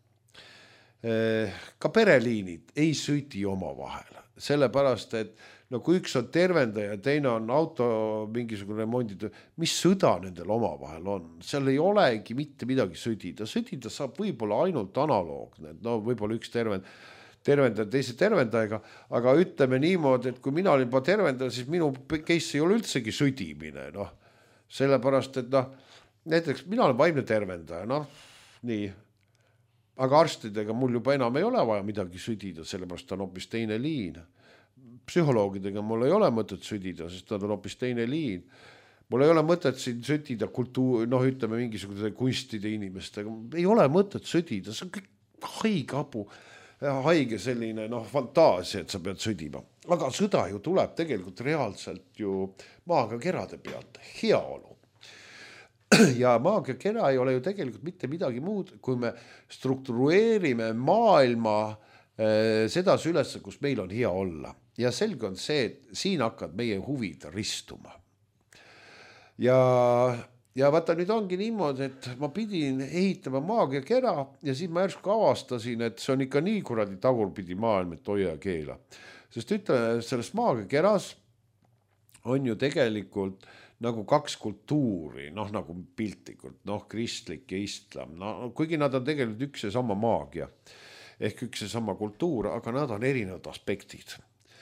S2: Ka pereliinid ei sõdi omavahel, sellepärast, et no kui üks on tervendaja ja teine on auto mingisugune remonditöö, mis sõda nendel omavahel on? Seal ei olegi mitte midagi sõdida. Sõdida saab võib-olla ainult analoogne, no võib-olla üks tervend, tervendaja teise tervendajaga, aga ütleme niimoodi, et kui mina olin juba tervendaja, siis minu case ei ole üldsegi sõdimine, noh. Sellepärast, et noh, näiteks mina olen vaimne tervendaja, noh, nii. Aga arstidega mul juba enam ei ole vaja midagi sõdida, sellepärast on hoopis teine liin. Psühholoogidega mul ei ole mõtet sõdida, sest nad on hoopis teine liin. Mul ei ole mõtet siin sõdida kultuur, noh, ütleme mingisuguse kunstide inimestega. Ei ole mõtet sõdida, see on kõik haige abu, haige selline, noh, fantaasia, et sa pead sõdima. Aga sõda ju tuleb tegelikult reaalselt ju maagiakerade pealt, heaolu. Ja maagiakera ei ole ju tegelikult mitte midagi muud, kui me struktureerime maailma eh, sedas üles, kus meil on hea olla. Ja selge on see, et siin hakkad meie huvid ristuma. Ja, ja vaata, nüüd ongi niimoodi, et ma pidin ehitama maagiakera ja siis ma järsku avastasin, et see on ikka nii kuradi tagurpidi maailm, et hoia ja keela. Sest ütleme, selles maagiakeras on ju tegelikult nagu kaks kultuuri, noh nagu piltlikult, noh kristlik ja islam, no kuigi nad on tegelikult üks ja sama maagia, ehk üks ja sama kultuur, aga nad on erinevad aspektid.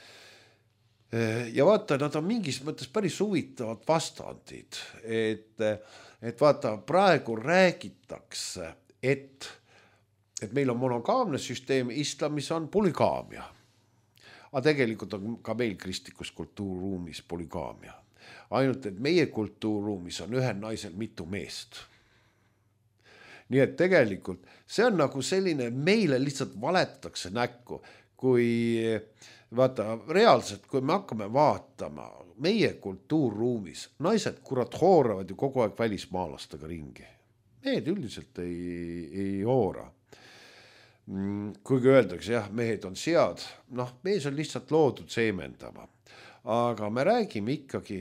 S2: Ja vaata, nad on mingis mõttes päris huvitavad vastandid, et, et vaata, praegu räägitakse, et, et meil on monogaamne süsteem, islamis on polygaamia. Aga tegelikult on ka meil kristlikus kultuurruumis polygaamia. Ainult, et meie kultuurruumis on ühel naisel mitu meest. Nii et tegelikult see on nagu selline, meile lihtsalt valetakse näkku, kui vaata, reaalselt, kui me hakkame vaatama meie kultuurruumis, naised kurat hooravad ju kogu aeg välismaalastega ringi. Need üldiselt ei, ei hoora. kuigi öeldakse, jah, mehed on sead, noh, mees on lihtsalt loodud seemendama. Aga me räägime ikkagi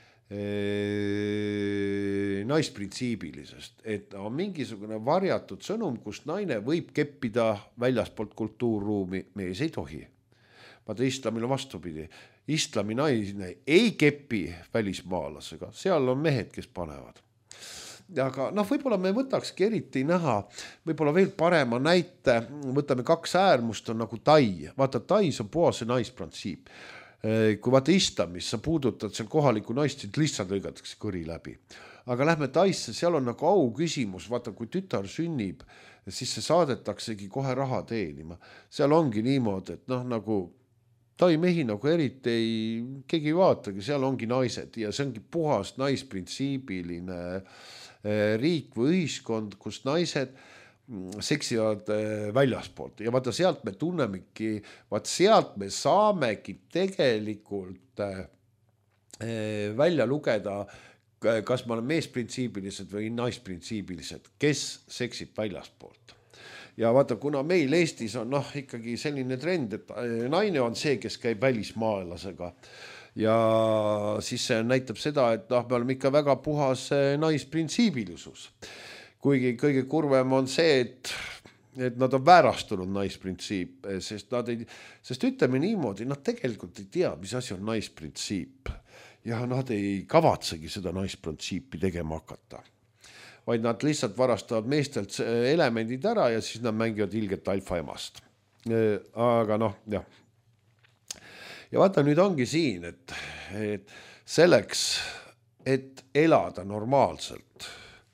S2: ee, naisprintsiibilisest, et on mingisugune varjatud sõnum, kus naine võib keppida väljaspoolt kultuurruumi, mees ei tohi. Vaata islamil on vastupidi. Islami naine ei kepi välismaalasega, seal on mehed, kes panevad. Aga noh, võib-olla me võtakski eriti näha, võib-olla veel parema näite, võtame kaks äärmust, on nagu tai. Vaata, tais on puhas see naisprintsiip. Kui vaata islamis, sa puudutad seal kohaliku naist, lihtsalt lõigatakse kõri läbi. Aga lähme taisse, seal on nagu au küsimus, vaata, kui tütar sünnib, siis see saadetaksegi kohe raha teenima. Seal ongi niimoodi, et noh, nagu tai mehi nagu eriti ei, keegi ei vaatagi, seal ongi naised ja see ongi puhas naisprintsiibiline riik või ühiskond, kus naised seksivad väljaspoolt ja vaata sealt me tunnemegi, vaat sealt me saamegi tegelikult välja lugeda, kas me oleme meesprintsiibilised või naisprintsiibilised, kes seksib väljaspoolt. Ja vaata, kuna meil Eestis on noh, ikkagi selline trend, et naine on see, kes käib välismaalasega ja siis see näitab seda, et noh, me oleme ikka väga puhas naisprintsiibilisus. Kuigi kõige kurvem on see, et, et nad on väärastunud naisprintsiip, sest, nad ei, sest ütleme niimoodi, nad tegelikult ei tea, mis asi on naisprintsiip ja nad ei kavatsegi seda naisprintsiipi tegema hakata. Vaid nad lihtsalt varastavad meestelt elemendid ära ja siis nad mängivad ilget alfa emast. Aga noh, jah. Ja vaata, nüüd ongi siin, et, et selleks, et elada normaalselt,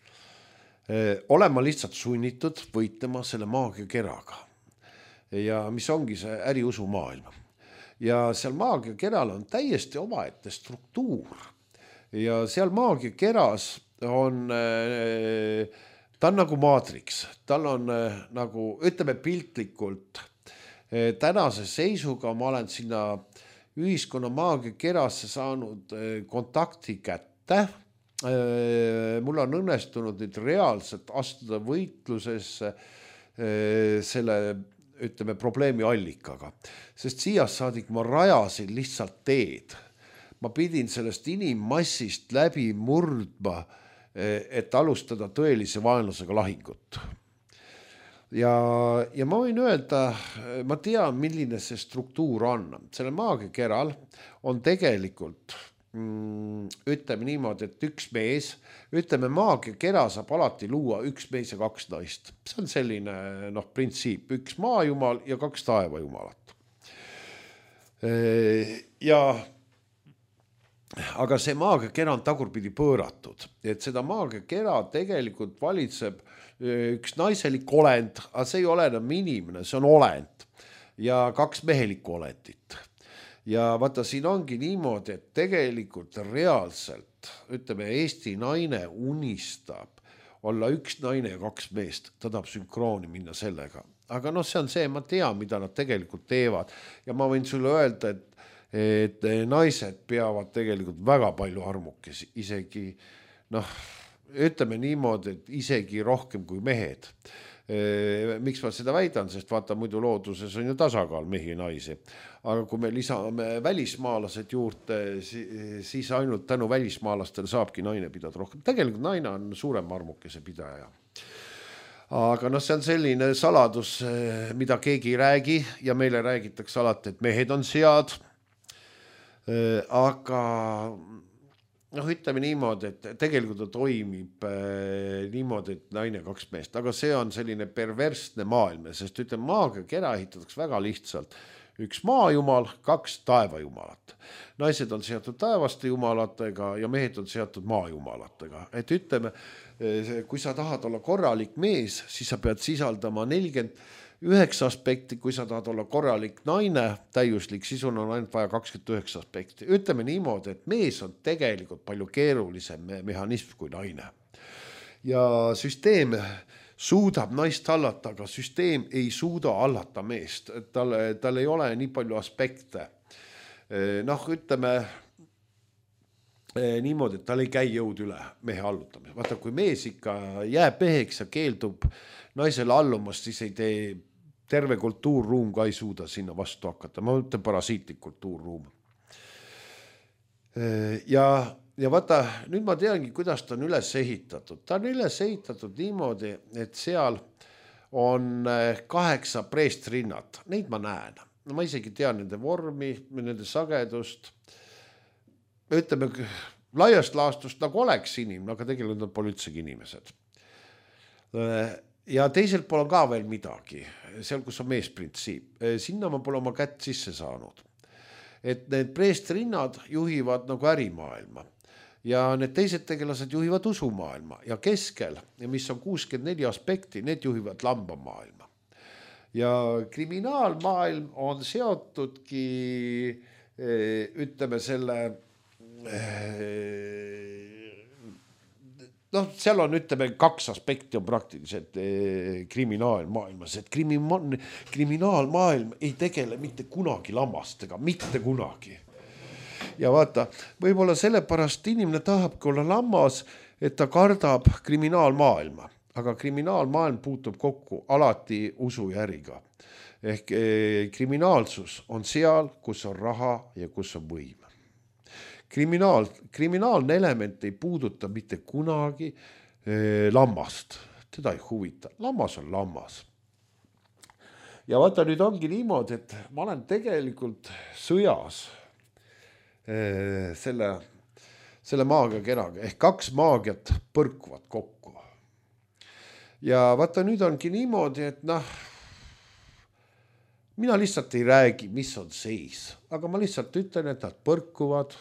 S2: olema lihtsalt sunnitud võitlema selle maagia keraga. Ja mis ongi see äriusu maailm. Ja seal maagia keral on täiesti omaette struktuur. Ja seal maagia keras on, ta on nagu maatriks. Tal on nagu, ütleme piltlikult, tänase seisuga ma olen sinna ühiskonna maagia kerasse saanud kontakti kätte. Mul on õnnestunud nüüd reaalselt astuda võitlusesse selle, ütleme, probleemi allikaga. Sest siiast saadik ma rajasin lihtsalt teed. Ma pidin sellest inimmassist läbi murdma, et alustada tõelise vaenlasega lahingut. Ja, ja ma võin öelda, ma tean, milline see struktuur on. Selle maagia keral on tegelikult ütleme niimoodi, et üks mees, ütleme maagia kera saab alati luua üks mees ja kaks naist. See on selline noh, printsiip, üks maajumal ja kaks taevajumalat. Ja aga see maagia kera on tagurpidi pööratud, et seda maagia kera tegelikult valitseb üks naiselik olend, aga see ei ole enam inimene, see on olend ja kaks mehelikku olendit. Ja vaata, siin ongi niimoodi, et tegelikult reaalselt, ütleme, Eesti naine unistab olla üks naine ja kaks meest, ta tahab sünkrooni minna sellega. Aga noh, see on see, ma tean, mida nad tegelikult teevad ja ma võin sulle öelda, et, et naised peavad tegelikult väga palju armukesi, isegi noh, ütleme niimoodi, et isegi rohkem kui mehed. Miks ma seda väidan, sest vaata, muidu looduses on ju tasakaal mehi ja naisi. Aga kui me lisame välismaalased juurde, siis ainult tänu välismaalastele saabki naine pidada rohkem. Tegelikult naine on suurem armukese pidaja. Aga noh, see on selline saladus, mida keegi ei räägi ja meile räägitakse alati, et mehed on sead. Aga noh, ütleme niimoodi, et tegelikult ta toimib niimoodi, et naine kaks meest, aga see on selline perversne maailm, sest ütleme, maagia kera ehitatakse väga lihtsalt. Üks maajumal, kaks taevajumalat. Naised on seatud taevaste jumalatega ja mehed on seatud maajumalatega. Et ütleme, kui sa tahad olla korralik mees, siis sa pead sisaldama nelikümmend üheksa aspekti, kui sa tahad olla korralik naine, täiuslik, siis on ainult vaja kakskümmend üheksa aspekti. Ütleme niimoodi, et mees on tegelikult palju keerulisem mehhanism kui naine. Ja süsteem suudab naist hallata, aga süsteem ei suuda hallata meest. Tal, tal ei ole nii palju aspekte. Noh, ütleme niimoodi, et tal ei käi jõud üle mehe allutamise. Vaata, kui mees ikka jääb meheks ja keeldub naisele allumast, siis ei tee terve kultuurruum ka ei suuda sinna vastu hakata, ma ütlen parasiitlik kultuurruum. Ja, ja vaata, nüüd ma teangi, kuidas ta on üles ehitatud. Ta on üles ehitatud niimoodi, et seal on kaheksa preestrinnad, neid ma näen. No ma isegi tean nende vormi, nende sagedust. Ütleme, laiast laastust nagu oleks inimene, aga tegelikult nad pole üldsegi inimesed. Ja teiselt pool on ka veel midagi, seal kus on meesprintsiip. Sinna ma pole oma kätt sisse saanud. Et need preestrinnad juhivad nagu ärimaailma ja need teised tegelased juhivad usumaailma ja keskel, mis on kuuskümmend neli aspekti, need juhivad lambamaailma. Ja kriminaalmaailm on seotudki, ütleme selle, noh, seal on, ütleme, kaks aspekti on praktiliselt kriminaalmaailmas, et krimi- kriminaalmaailm ei tegele mitte kunagi lammastega, mitte kunagi. Ja vaata, võib-olla sellepärast inimene tahabki olla lammas, et ta kardab kriminaalmaailma. Aga kriminaalmaailm puutub kokku alati usu ja äriga. Ehk eh, kriminaalsus on seal, kus on raha ja kus on võim. Kriminaal, kriminaalne element ei puuduta mitte kunagi eh, lammast. Teda ei huvita. Lammas on lammas. Ja vaata, nüüd ongi niimoodi, et ma olen tegelikult sõjas eh, selle, selle maagia keraga. Ehk kaks maagiat põrkuvad kokku. Ja vaata, nüüd ongi niimoodi, et noh, mina lihtsalt ei räägi, mis on seis, aga ma lihtsalt ütlen, et nad põrkuvad.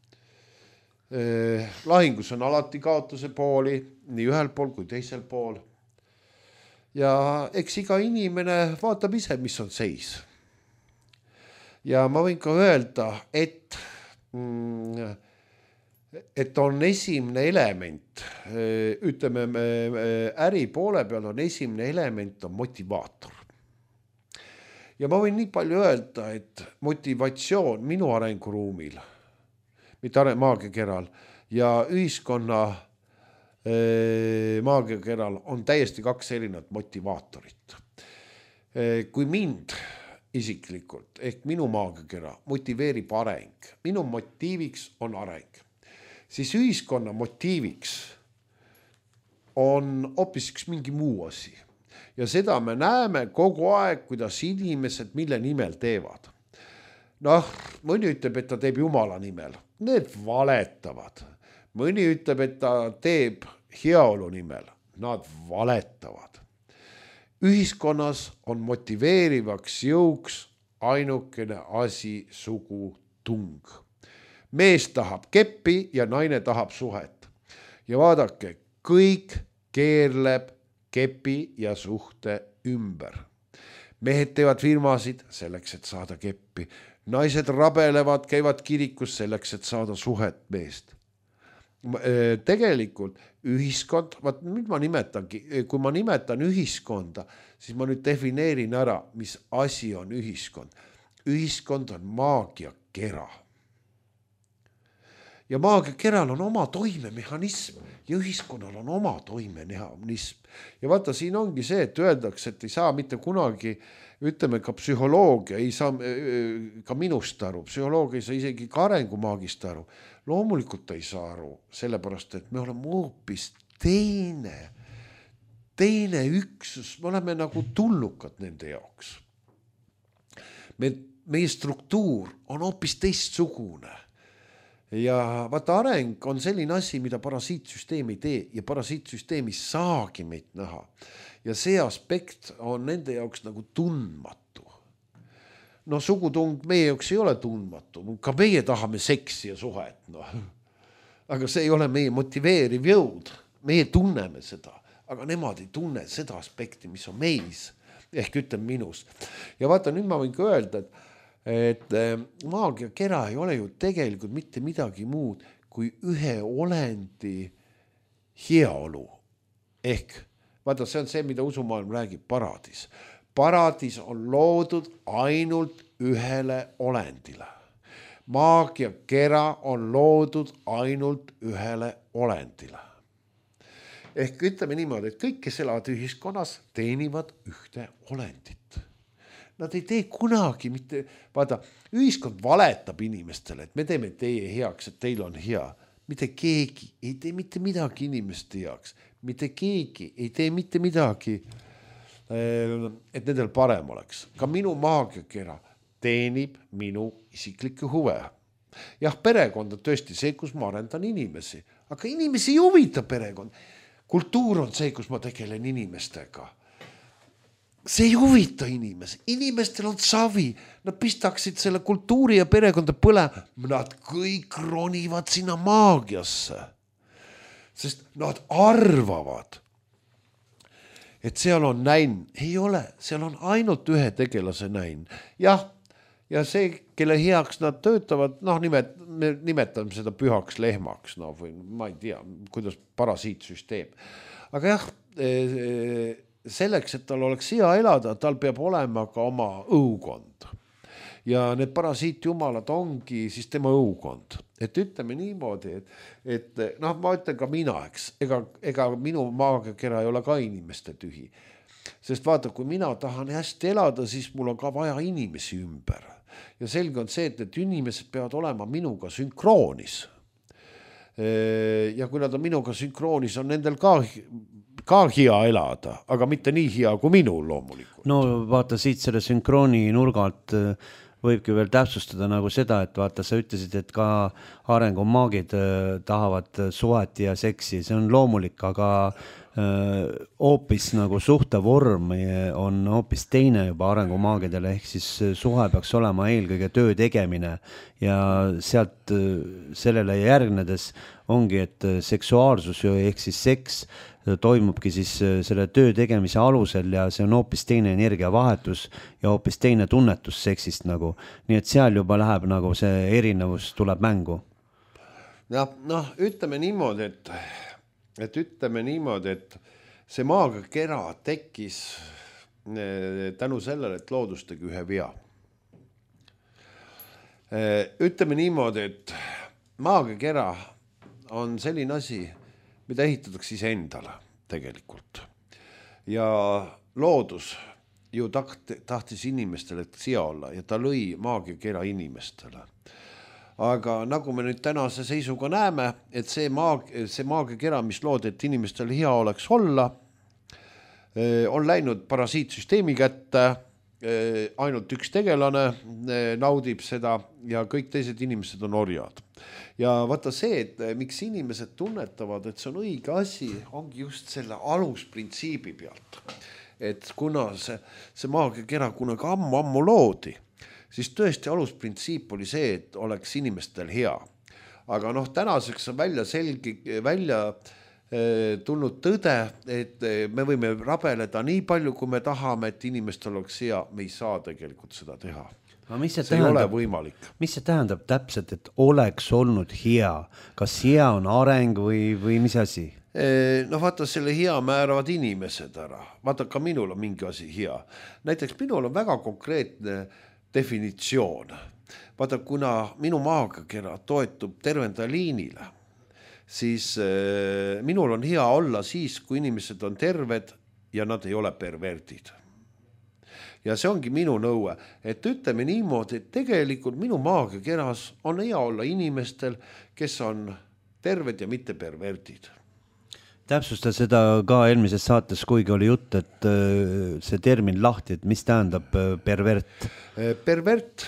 S2: Eh, lahingus on alati kaotuse pooli, nii ühel pool kui teisel pool. Ja eks iga inimene vaatab ise, mis on seis. Ja ma võin ka öelda, et mm, et on esimene element, ütleme, äri poole peal on esimene element on motivaator. Ja ma võin nii palju öelda, et motivatsioon minu arenguruumil, mitte maagiakeral ja ühiskonna maagiakeral on täiesti kaks erinevat motivaatorit. Kui mind isiklikult ehk minu maagiakera motiveerib areng, minu motiiviks on areng, siis ühiskonna motiiviks on hoopis üks mingi muu asi. Ja seda me näeme kogu aeg, kuidas inimesed mille nimel teevad. Noh, mõni ütleb, et ta teeb Jumala nimel. Need valetavad. Mõni ütleb, et ta teeb heaolu nimel. Nad valetavad. Ühiskonnas on motiveerivaks jõuks ainukene asi sugu tung. Mees tahab keppi ja naine tahab suhet. Ja vaadake, kõik keerleb kepi ja suhte ümber. Mehed teevad firmasid selleks, et saada keppi. Naised rabelevad, käivad kirikus selleks, et saada suhet meest. Tegelikult ühiskond, vaat nüüd ma nimetangi, kui ma nimetan ühiskonda, siis ma nüüd defineerin ära, mis asi on ühiskond. Ühiskond on maagia kera. Ja maagiakeral on oma toimemehhanism ja ühiskonnal on oma toimemehhanism. Ja vaata, siin ongi see, et öeldakse, et ei saa mitte kunagi, ütleme ka psühholoogia, ei saa ka minust aru, psühholoogia ei saa isegi ka arengumaagist aru. Loomulikult ei saa aru, sellepärast, et me oleme hoopis teine, teine üksus, me oleme nagu tullukad nende jaoks. Me, meie struktuur on hoopis teistsugune. Ja vaata, areng on selline asi, mida parasiitsüsteem ei tee ja parasiitsüsteem ei saagi meid näha. Ja see aspekt on nende jaoks nagu tundmatu. No sugutung meie jaoks ei ole tundmatu, ka meie tahame seksi ja suhet. No. Aga see ei ole meie motiveeriv jõud, meie tunneme seda, aga nemad ei tunne seda aspekti, mis on meis, ehk ütlen minus. Ja vaata, nüüd ma võin ka öelda, et et maagia kera ei ole ju tegelikult mitte midagi muud kui ühe olendi heaolu. Ehk, vaata, see on see, mida usumaailm räägib, paradis. Paradis on loodud ainult ühele olendile. Maagia kera on loodud ainult ühele olendile. Ehk ütleme niimoodi, et kõik, kes elavad ühiskonnas, teenivad ühte olendit. nad ei tee kunagi mitte, vaata, ühiskond valetab inimestele, et me teeme teie heaks, et teil on hea. Mitte keegi ei tee mitte midagi inimeste heaks, mitte keegi ei tee mitte midagi, et nendel parem oleks. Ka minu maagiakera teenib minu isiklikke huve. Jah, perekond on tõesti see, kus ma arendan inimesi, aga inimesi ei huvita perekond. Kultuur on see, kus ma tegelen inimestega. See ei huvita inimesi. Inimestel on savi. Nad pistaksid selle kultuuri ja perekonda põle. Nad kõik ronivad sinna maagiasse. Sest nad arvavad, et seal on näin. Ei ole. Seal on ainult ühe tegelase näin. Jah, ja see, kelle heaks nad töötavad, noh, nimet, me nimetame seda pühaks lehmaks, no, või ma ei tea, kuidas parasiitsüsteem. Aga jah, selleks, et tal oleks hea elada, tal peab olema ka oma õukond. Ja need parasiitjumalad ongi siis tema õukond. Et ütleme niimoodi, et, et noh, ma ütlen ka mina, eks, ega, ega minu maagiakera ei ole ka inimeste tühi. Sest vaata, kui mina tahan hästi elada, siis mul on ka vaja inimesi ümber. Ja selge on see, et need inimesed peavad olema minuga sünkroonis. Ja kui nad on minuga sünkroonis, on nendel ka, ka hea elada, aga mitte nii hea kui minul loomulikult.
S1: No vaata siit selle sünkrooni nurgalt võibki veel täpsustada nagu seda, et vaata, sa ütlesid, et ka arengumaagid tahavad suhet ja seksi. See on loomulik, aga hoopis nagu suhtevorm on hoopis teine juba arengumaagidele, ehk siis suhe peaks olema eelkõige töö tegemine ja sealt sellele järgnedes ongi, et seksuaalsus ehk siis seks toimubki siis selle töö tegemise alusel ja see on hoopis teine energiavahetus ja hoopis teine tunnetus seksist nagu. Nii et seal juba läheb nagu see erinevus tuleb mängu.
S2: Ja, noh, ütleme niimoodi, et, et ütleme niimoodi, et see maagiakera tekkis tänu sellele, et loodus tegi ühe vea. Ütleme niimoodi, et maagiakera on selline asi, mida ehitatakse ise endale tegelikult. Ja loodus ju tahtis inimestele siia olla ja ta lõi maagiakera inimestele. Aga nagu me nüüd tänase seisuga näeme, et see, maag, see maagiakera, mis loodi, et inimestel hea oleks olla, on läinud parasiitsüsteemi kätte, ainult üks tegelane naudib seda ja kõik teised inimesed on orjad. Ja vaata see, et miks inimesed tunnetavad, et see on õige asi, ongi just selle alusprintsiibi pealt. Et kuna see, see maagiakera kunagi ammu ammu loodi, siis tõesti alusprintsiip oli see, et oleks inimestel hea. Aga noh, tänaseks on välja selgi, välja eh, tulnud tõde, et me võime rabeleda nii palju, kui me tahame, et inimestel oleks hea, me ei saa tegelikult seda teha.
S1: Aga mis see,
S2: see
S1: tähendab,
S2: ei ole võimalik.
S1: Mis see tähendab täpselt, et oleks olnud hea? Kas hea on areng või, või mis asi?
S2: No vaata, selle hea määravad inimesed ära. Vaata, ka minul on mingi asi hea. Näiteks minul on väga konkreetne definitsioon. Vaata, kuna minu maagiakera toetub tervendaliinile, siis äh, minul on hea olla siis, kui inimesed on terved ja nad ei ole perverdid. Ja see ongi minu nõue, et ütleme niimoodi, et tegelikult minu maagiakeras on hea olla inimestel, kes on terved ja mitte perverdid.
S1: Täpsusta seda ka eelmises saates, kuigi oli jutt, et see termin lahti, et mis tähendab pervert?
S2: Pervert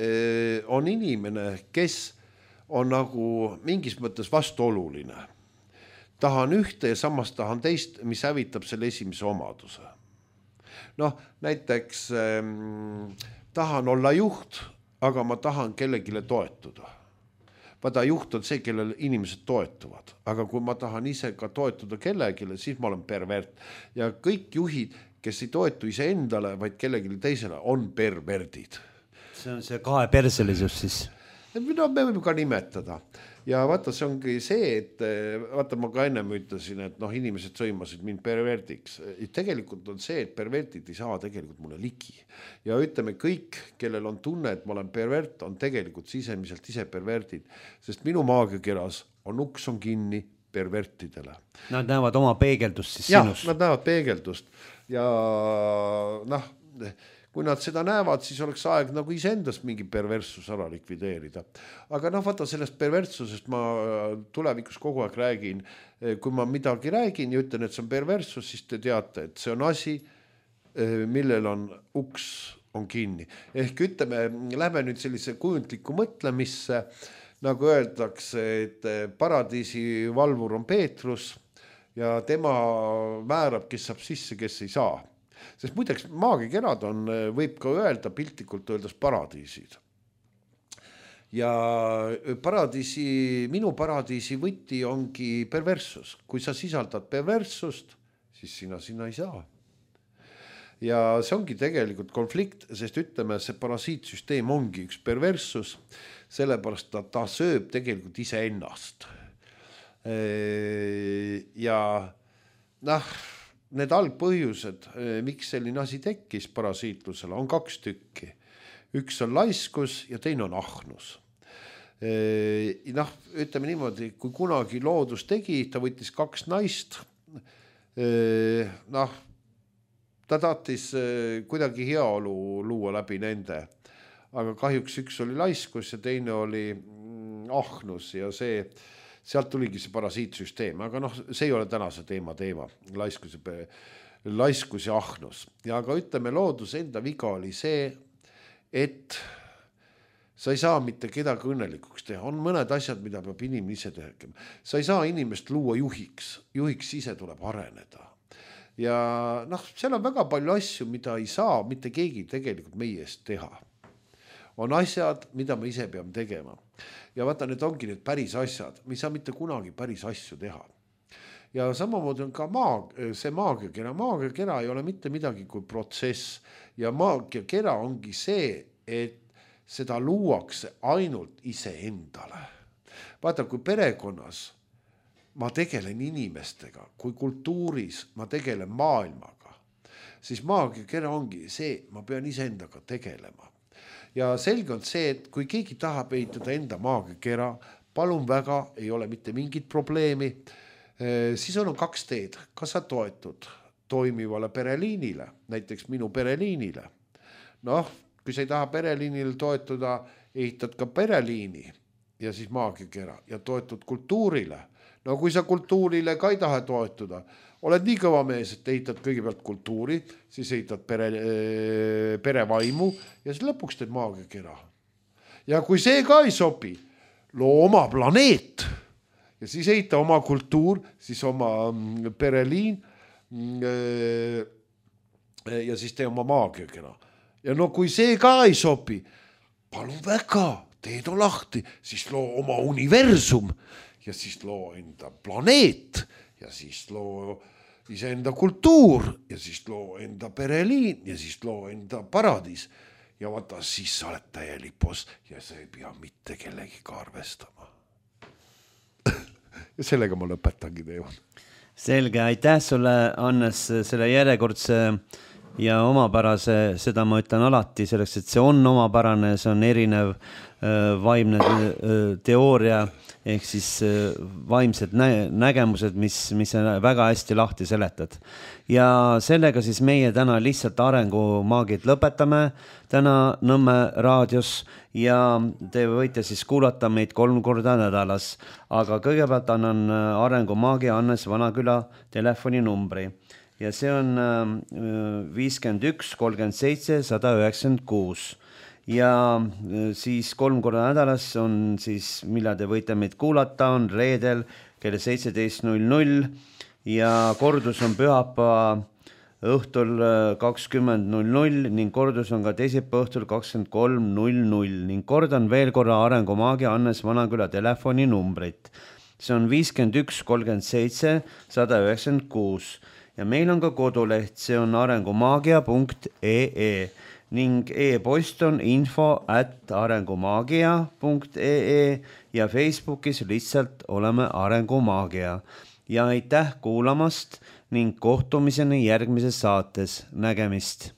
S2: on inimene, kes on nagu mingis mõttes vastuoluline. Tahan ühte ja samas tahan teist, mis hävitab selle esimese omaduse. Noh, näiteks ähm, tahan olla juht, aga ma tahan kellegile toetuda. Vaata, juht on see, kellel inimesed toetuvad. Aga kui ma tahan ise ka toetuda kellegile, siis ma olen pervert. Ja kõik juhid, kes ei toetu ise endale, vaid kellegile teisele, on perverdid.
S1: See on see kaheperselisus siis?
S2: No, me võime ka nimetada. Ja vaata, see ongi see, et vaata, ma ka ennem ütlesin, et noh, inimesed sõimasid mind perverdiks. Tegelikult on see, et pervertid ei saa tegelikult mulle ligi. Ja ütleme, kõik, kellel on tunne, et ma olen pervert, on tegelikult sisemiselt ise pervertid. Sest minu maagiakeras on uks on kinni pervertidele.
S1: Nad näevad oma peegeldust siis
S2: ja,
S1: sinus?
S2: Nad näevad peegeldust. Ja noh, kui nad seda näevad, siis oleks aeg nagu iseendast mingi perverssus ära likvideerida. Aga noh, vaata sellest perverssusest ma tulevikus kogu aeg räägin. Kui ma midagi räägin ja ütlen, et see on perverssus, siis te teate, et see on asi, millel on uks on kinni. Ehk ütleme, lähme nüüd sellise kujundliku mõtlemisse, nagu öeldakse, et paradiisi valvur on Peetrus ja tema määrab, kes saab sisse, kes ei saa. Sest muideks maagikerad on, võib ka öelda piltlikult öeldes paradiisid. Ja paradiisi, minu paradiisi võti ongi perverssus. Kui sa sisaldad perverssust, siis sina sinna ei saa. Ja see ongi tegelikult konflikt, sest ütleme, see parasiitsüsteem ongi üks perverssus, sellepärast ta, ta sööb tegelikult ise ennast. Ja noh, need algpõhjused, miks selline asi tekkis parasiitlusele, on kaks tükki. Üks on laiskus ja teine on ahnus. Noh, ütleme niimoodi, kui kunagi loodus tegi, ta võttis kaks naist, noh, ta tahtis kuidagi heaolu luua läbi nende, aga kahjuks üks oli laiskus ja teine oli ahnus ja see sealt tuligi see parasiitsüsteem, aga noh, see ei ole tänase teema teema, laiskus ja, laiskus ja ahnus. Ja aga ütleme, loodus enda viga oli see, et sa ei saa mitte kedagi õnnelikuks teha. On mõned asjad, mida peab inimene ise tegema. Sa ei saa inimest luua juhiks. Juhiks ise tuleb areneda. Ja noh, seal on väga palju asju, mida ei saa mitte keegi tegelikult meie eest teha. On asjad, mida me ise peame tegema. Ja vaata, need ongi need päris asjad. Me ei saa mitte kunagi päris asju teha. Ja samamoodi on ka maag, see maagiakera. Maagiakera ei ole mitte midagi kui protsess. Ja maagiakera ongi see, et seda luuakse ainult ise endale. Vaata, kui perekonnas ma tegelen inimestega, kui kultuuris ma tegelen maailmaga, siis maagiakera ongi see, ma pean ise endaga tegelema. Ja selge on see, et kui keegi tahab ehitada enda maagiakera, palun väga, ei ole mitte mingit probleemi, siis on kaks teed. Kas sa toetud toimivale pereliinile, näiteks minu pereliinile? Noh, kui sa ei taha pereliinile toetuda, ehitad ka pereliini ja siis maagiakera ja toetud kultuurile. No kui sa kultuurile ka ei taha toetuda, oled nii kõva mees, et ehitad kõigepealt kultuuri, siis ehitad pere, perevaimu ja siis lõpuks teed maagiakera. Ja kui see ka ei sobi, loo oma planeet ja siis ehita oma kultuur, siis oma pereliin ja siis tee oma maagiakera. Ja no kui see ka ei sobi, palun väga, teed on lahti, siis loo oma universum ja siis loo enda planeet ja siis loo iseenda kultuur ja siis loo enda pereliin ja siis loo enda paradiis. Ja vaata, siis sa oled täielik boss ja sa ei pea mitte kellegi ka arvestama. Ja sellega ma lõpetangi teevad.
S1: Selge, aitäh sulle, Hannes, selle järjekordse ja omapärase, seda ma ütlen alati selleks, et see on omapärane, see on erinev vaimne teooria ehk siis vaimsed nä- nägemused, mis, mis väga hästi lahti seletad. Ja sellega siis meie täna lihtsalt arengumaagid lõpetame täna Nõmme raadios ja te võite siis kuulata meid kolm korda nädalas. Aga kõigepealt annan arengumaagi Hannes Vanaküla telefoninumbri ja see on viiskümmend üks kolmkümmend seitse sada üheksakümmend kuus. Ja siis kolm korda nädalas on siis, mille te võite meid kuulata, on reedel kell seitseteist null null ja kordus on pühapäeva õhtul kakskümmend null null ning kordus on ka teisipäeva õhtul kakskümmend kolm null null ning kordan veel korra arengumaagi Hannes Vanaküla telefoninumbrit. See on viiskümmend üks kolmkümmend seitse sada üheksakümmend kuus ja meil on ka koduleht, see on arengumaagia punkt ee ning e-post on info at arengumaagia punkt ee ja Facebookis lihtsalt oleme Arengumaagia. Ja aitäh kuulamast ning kohtumiseni järgmises saates. Nägemist!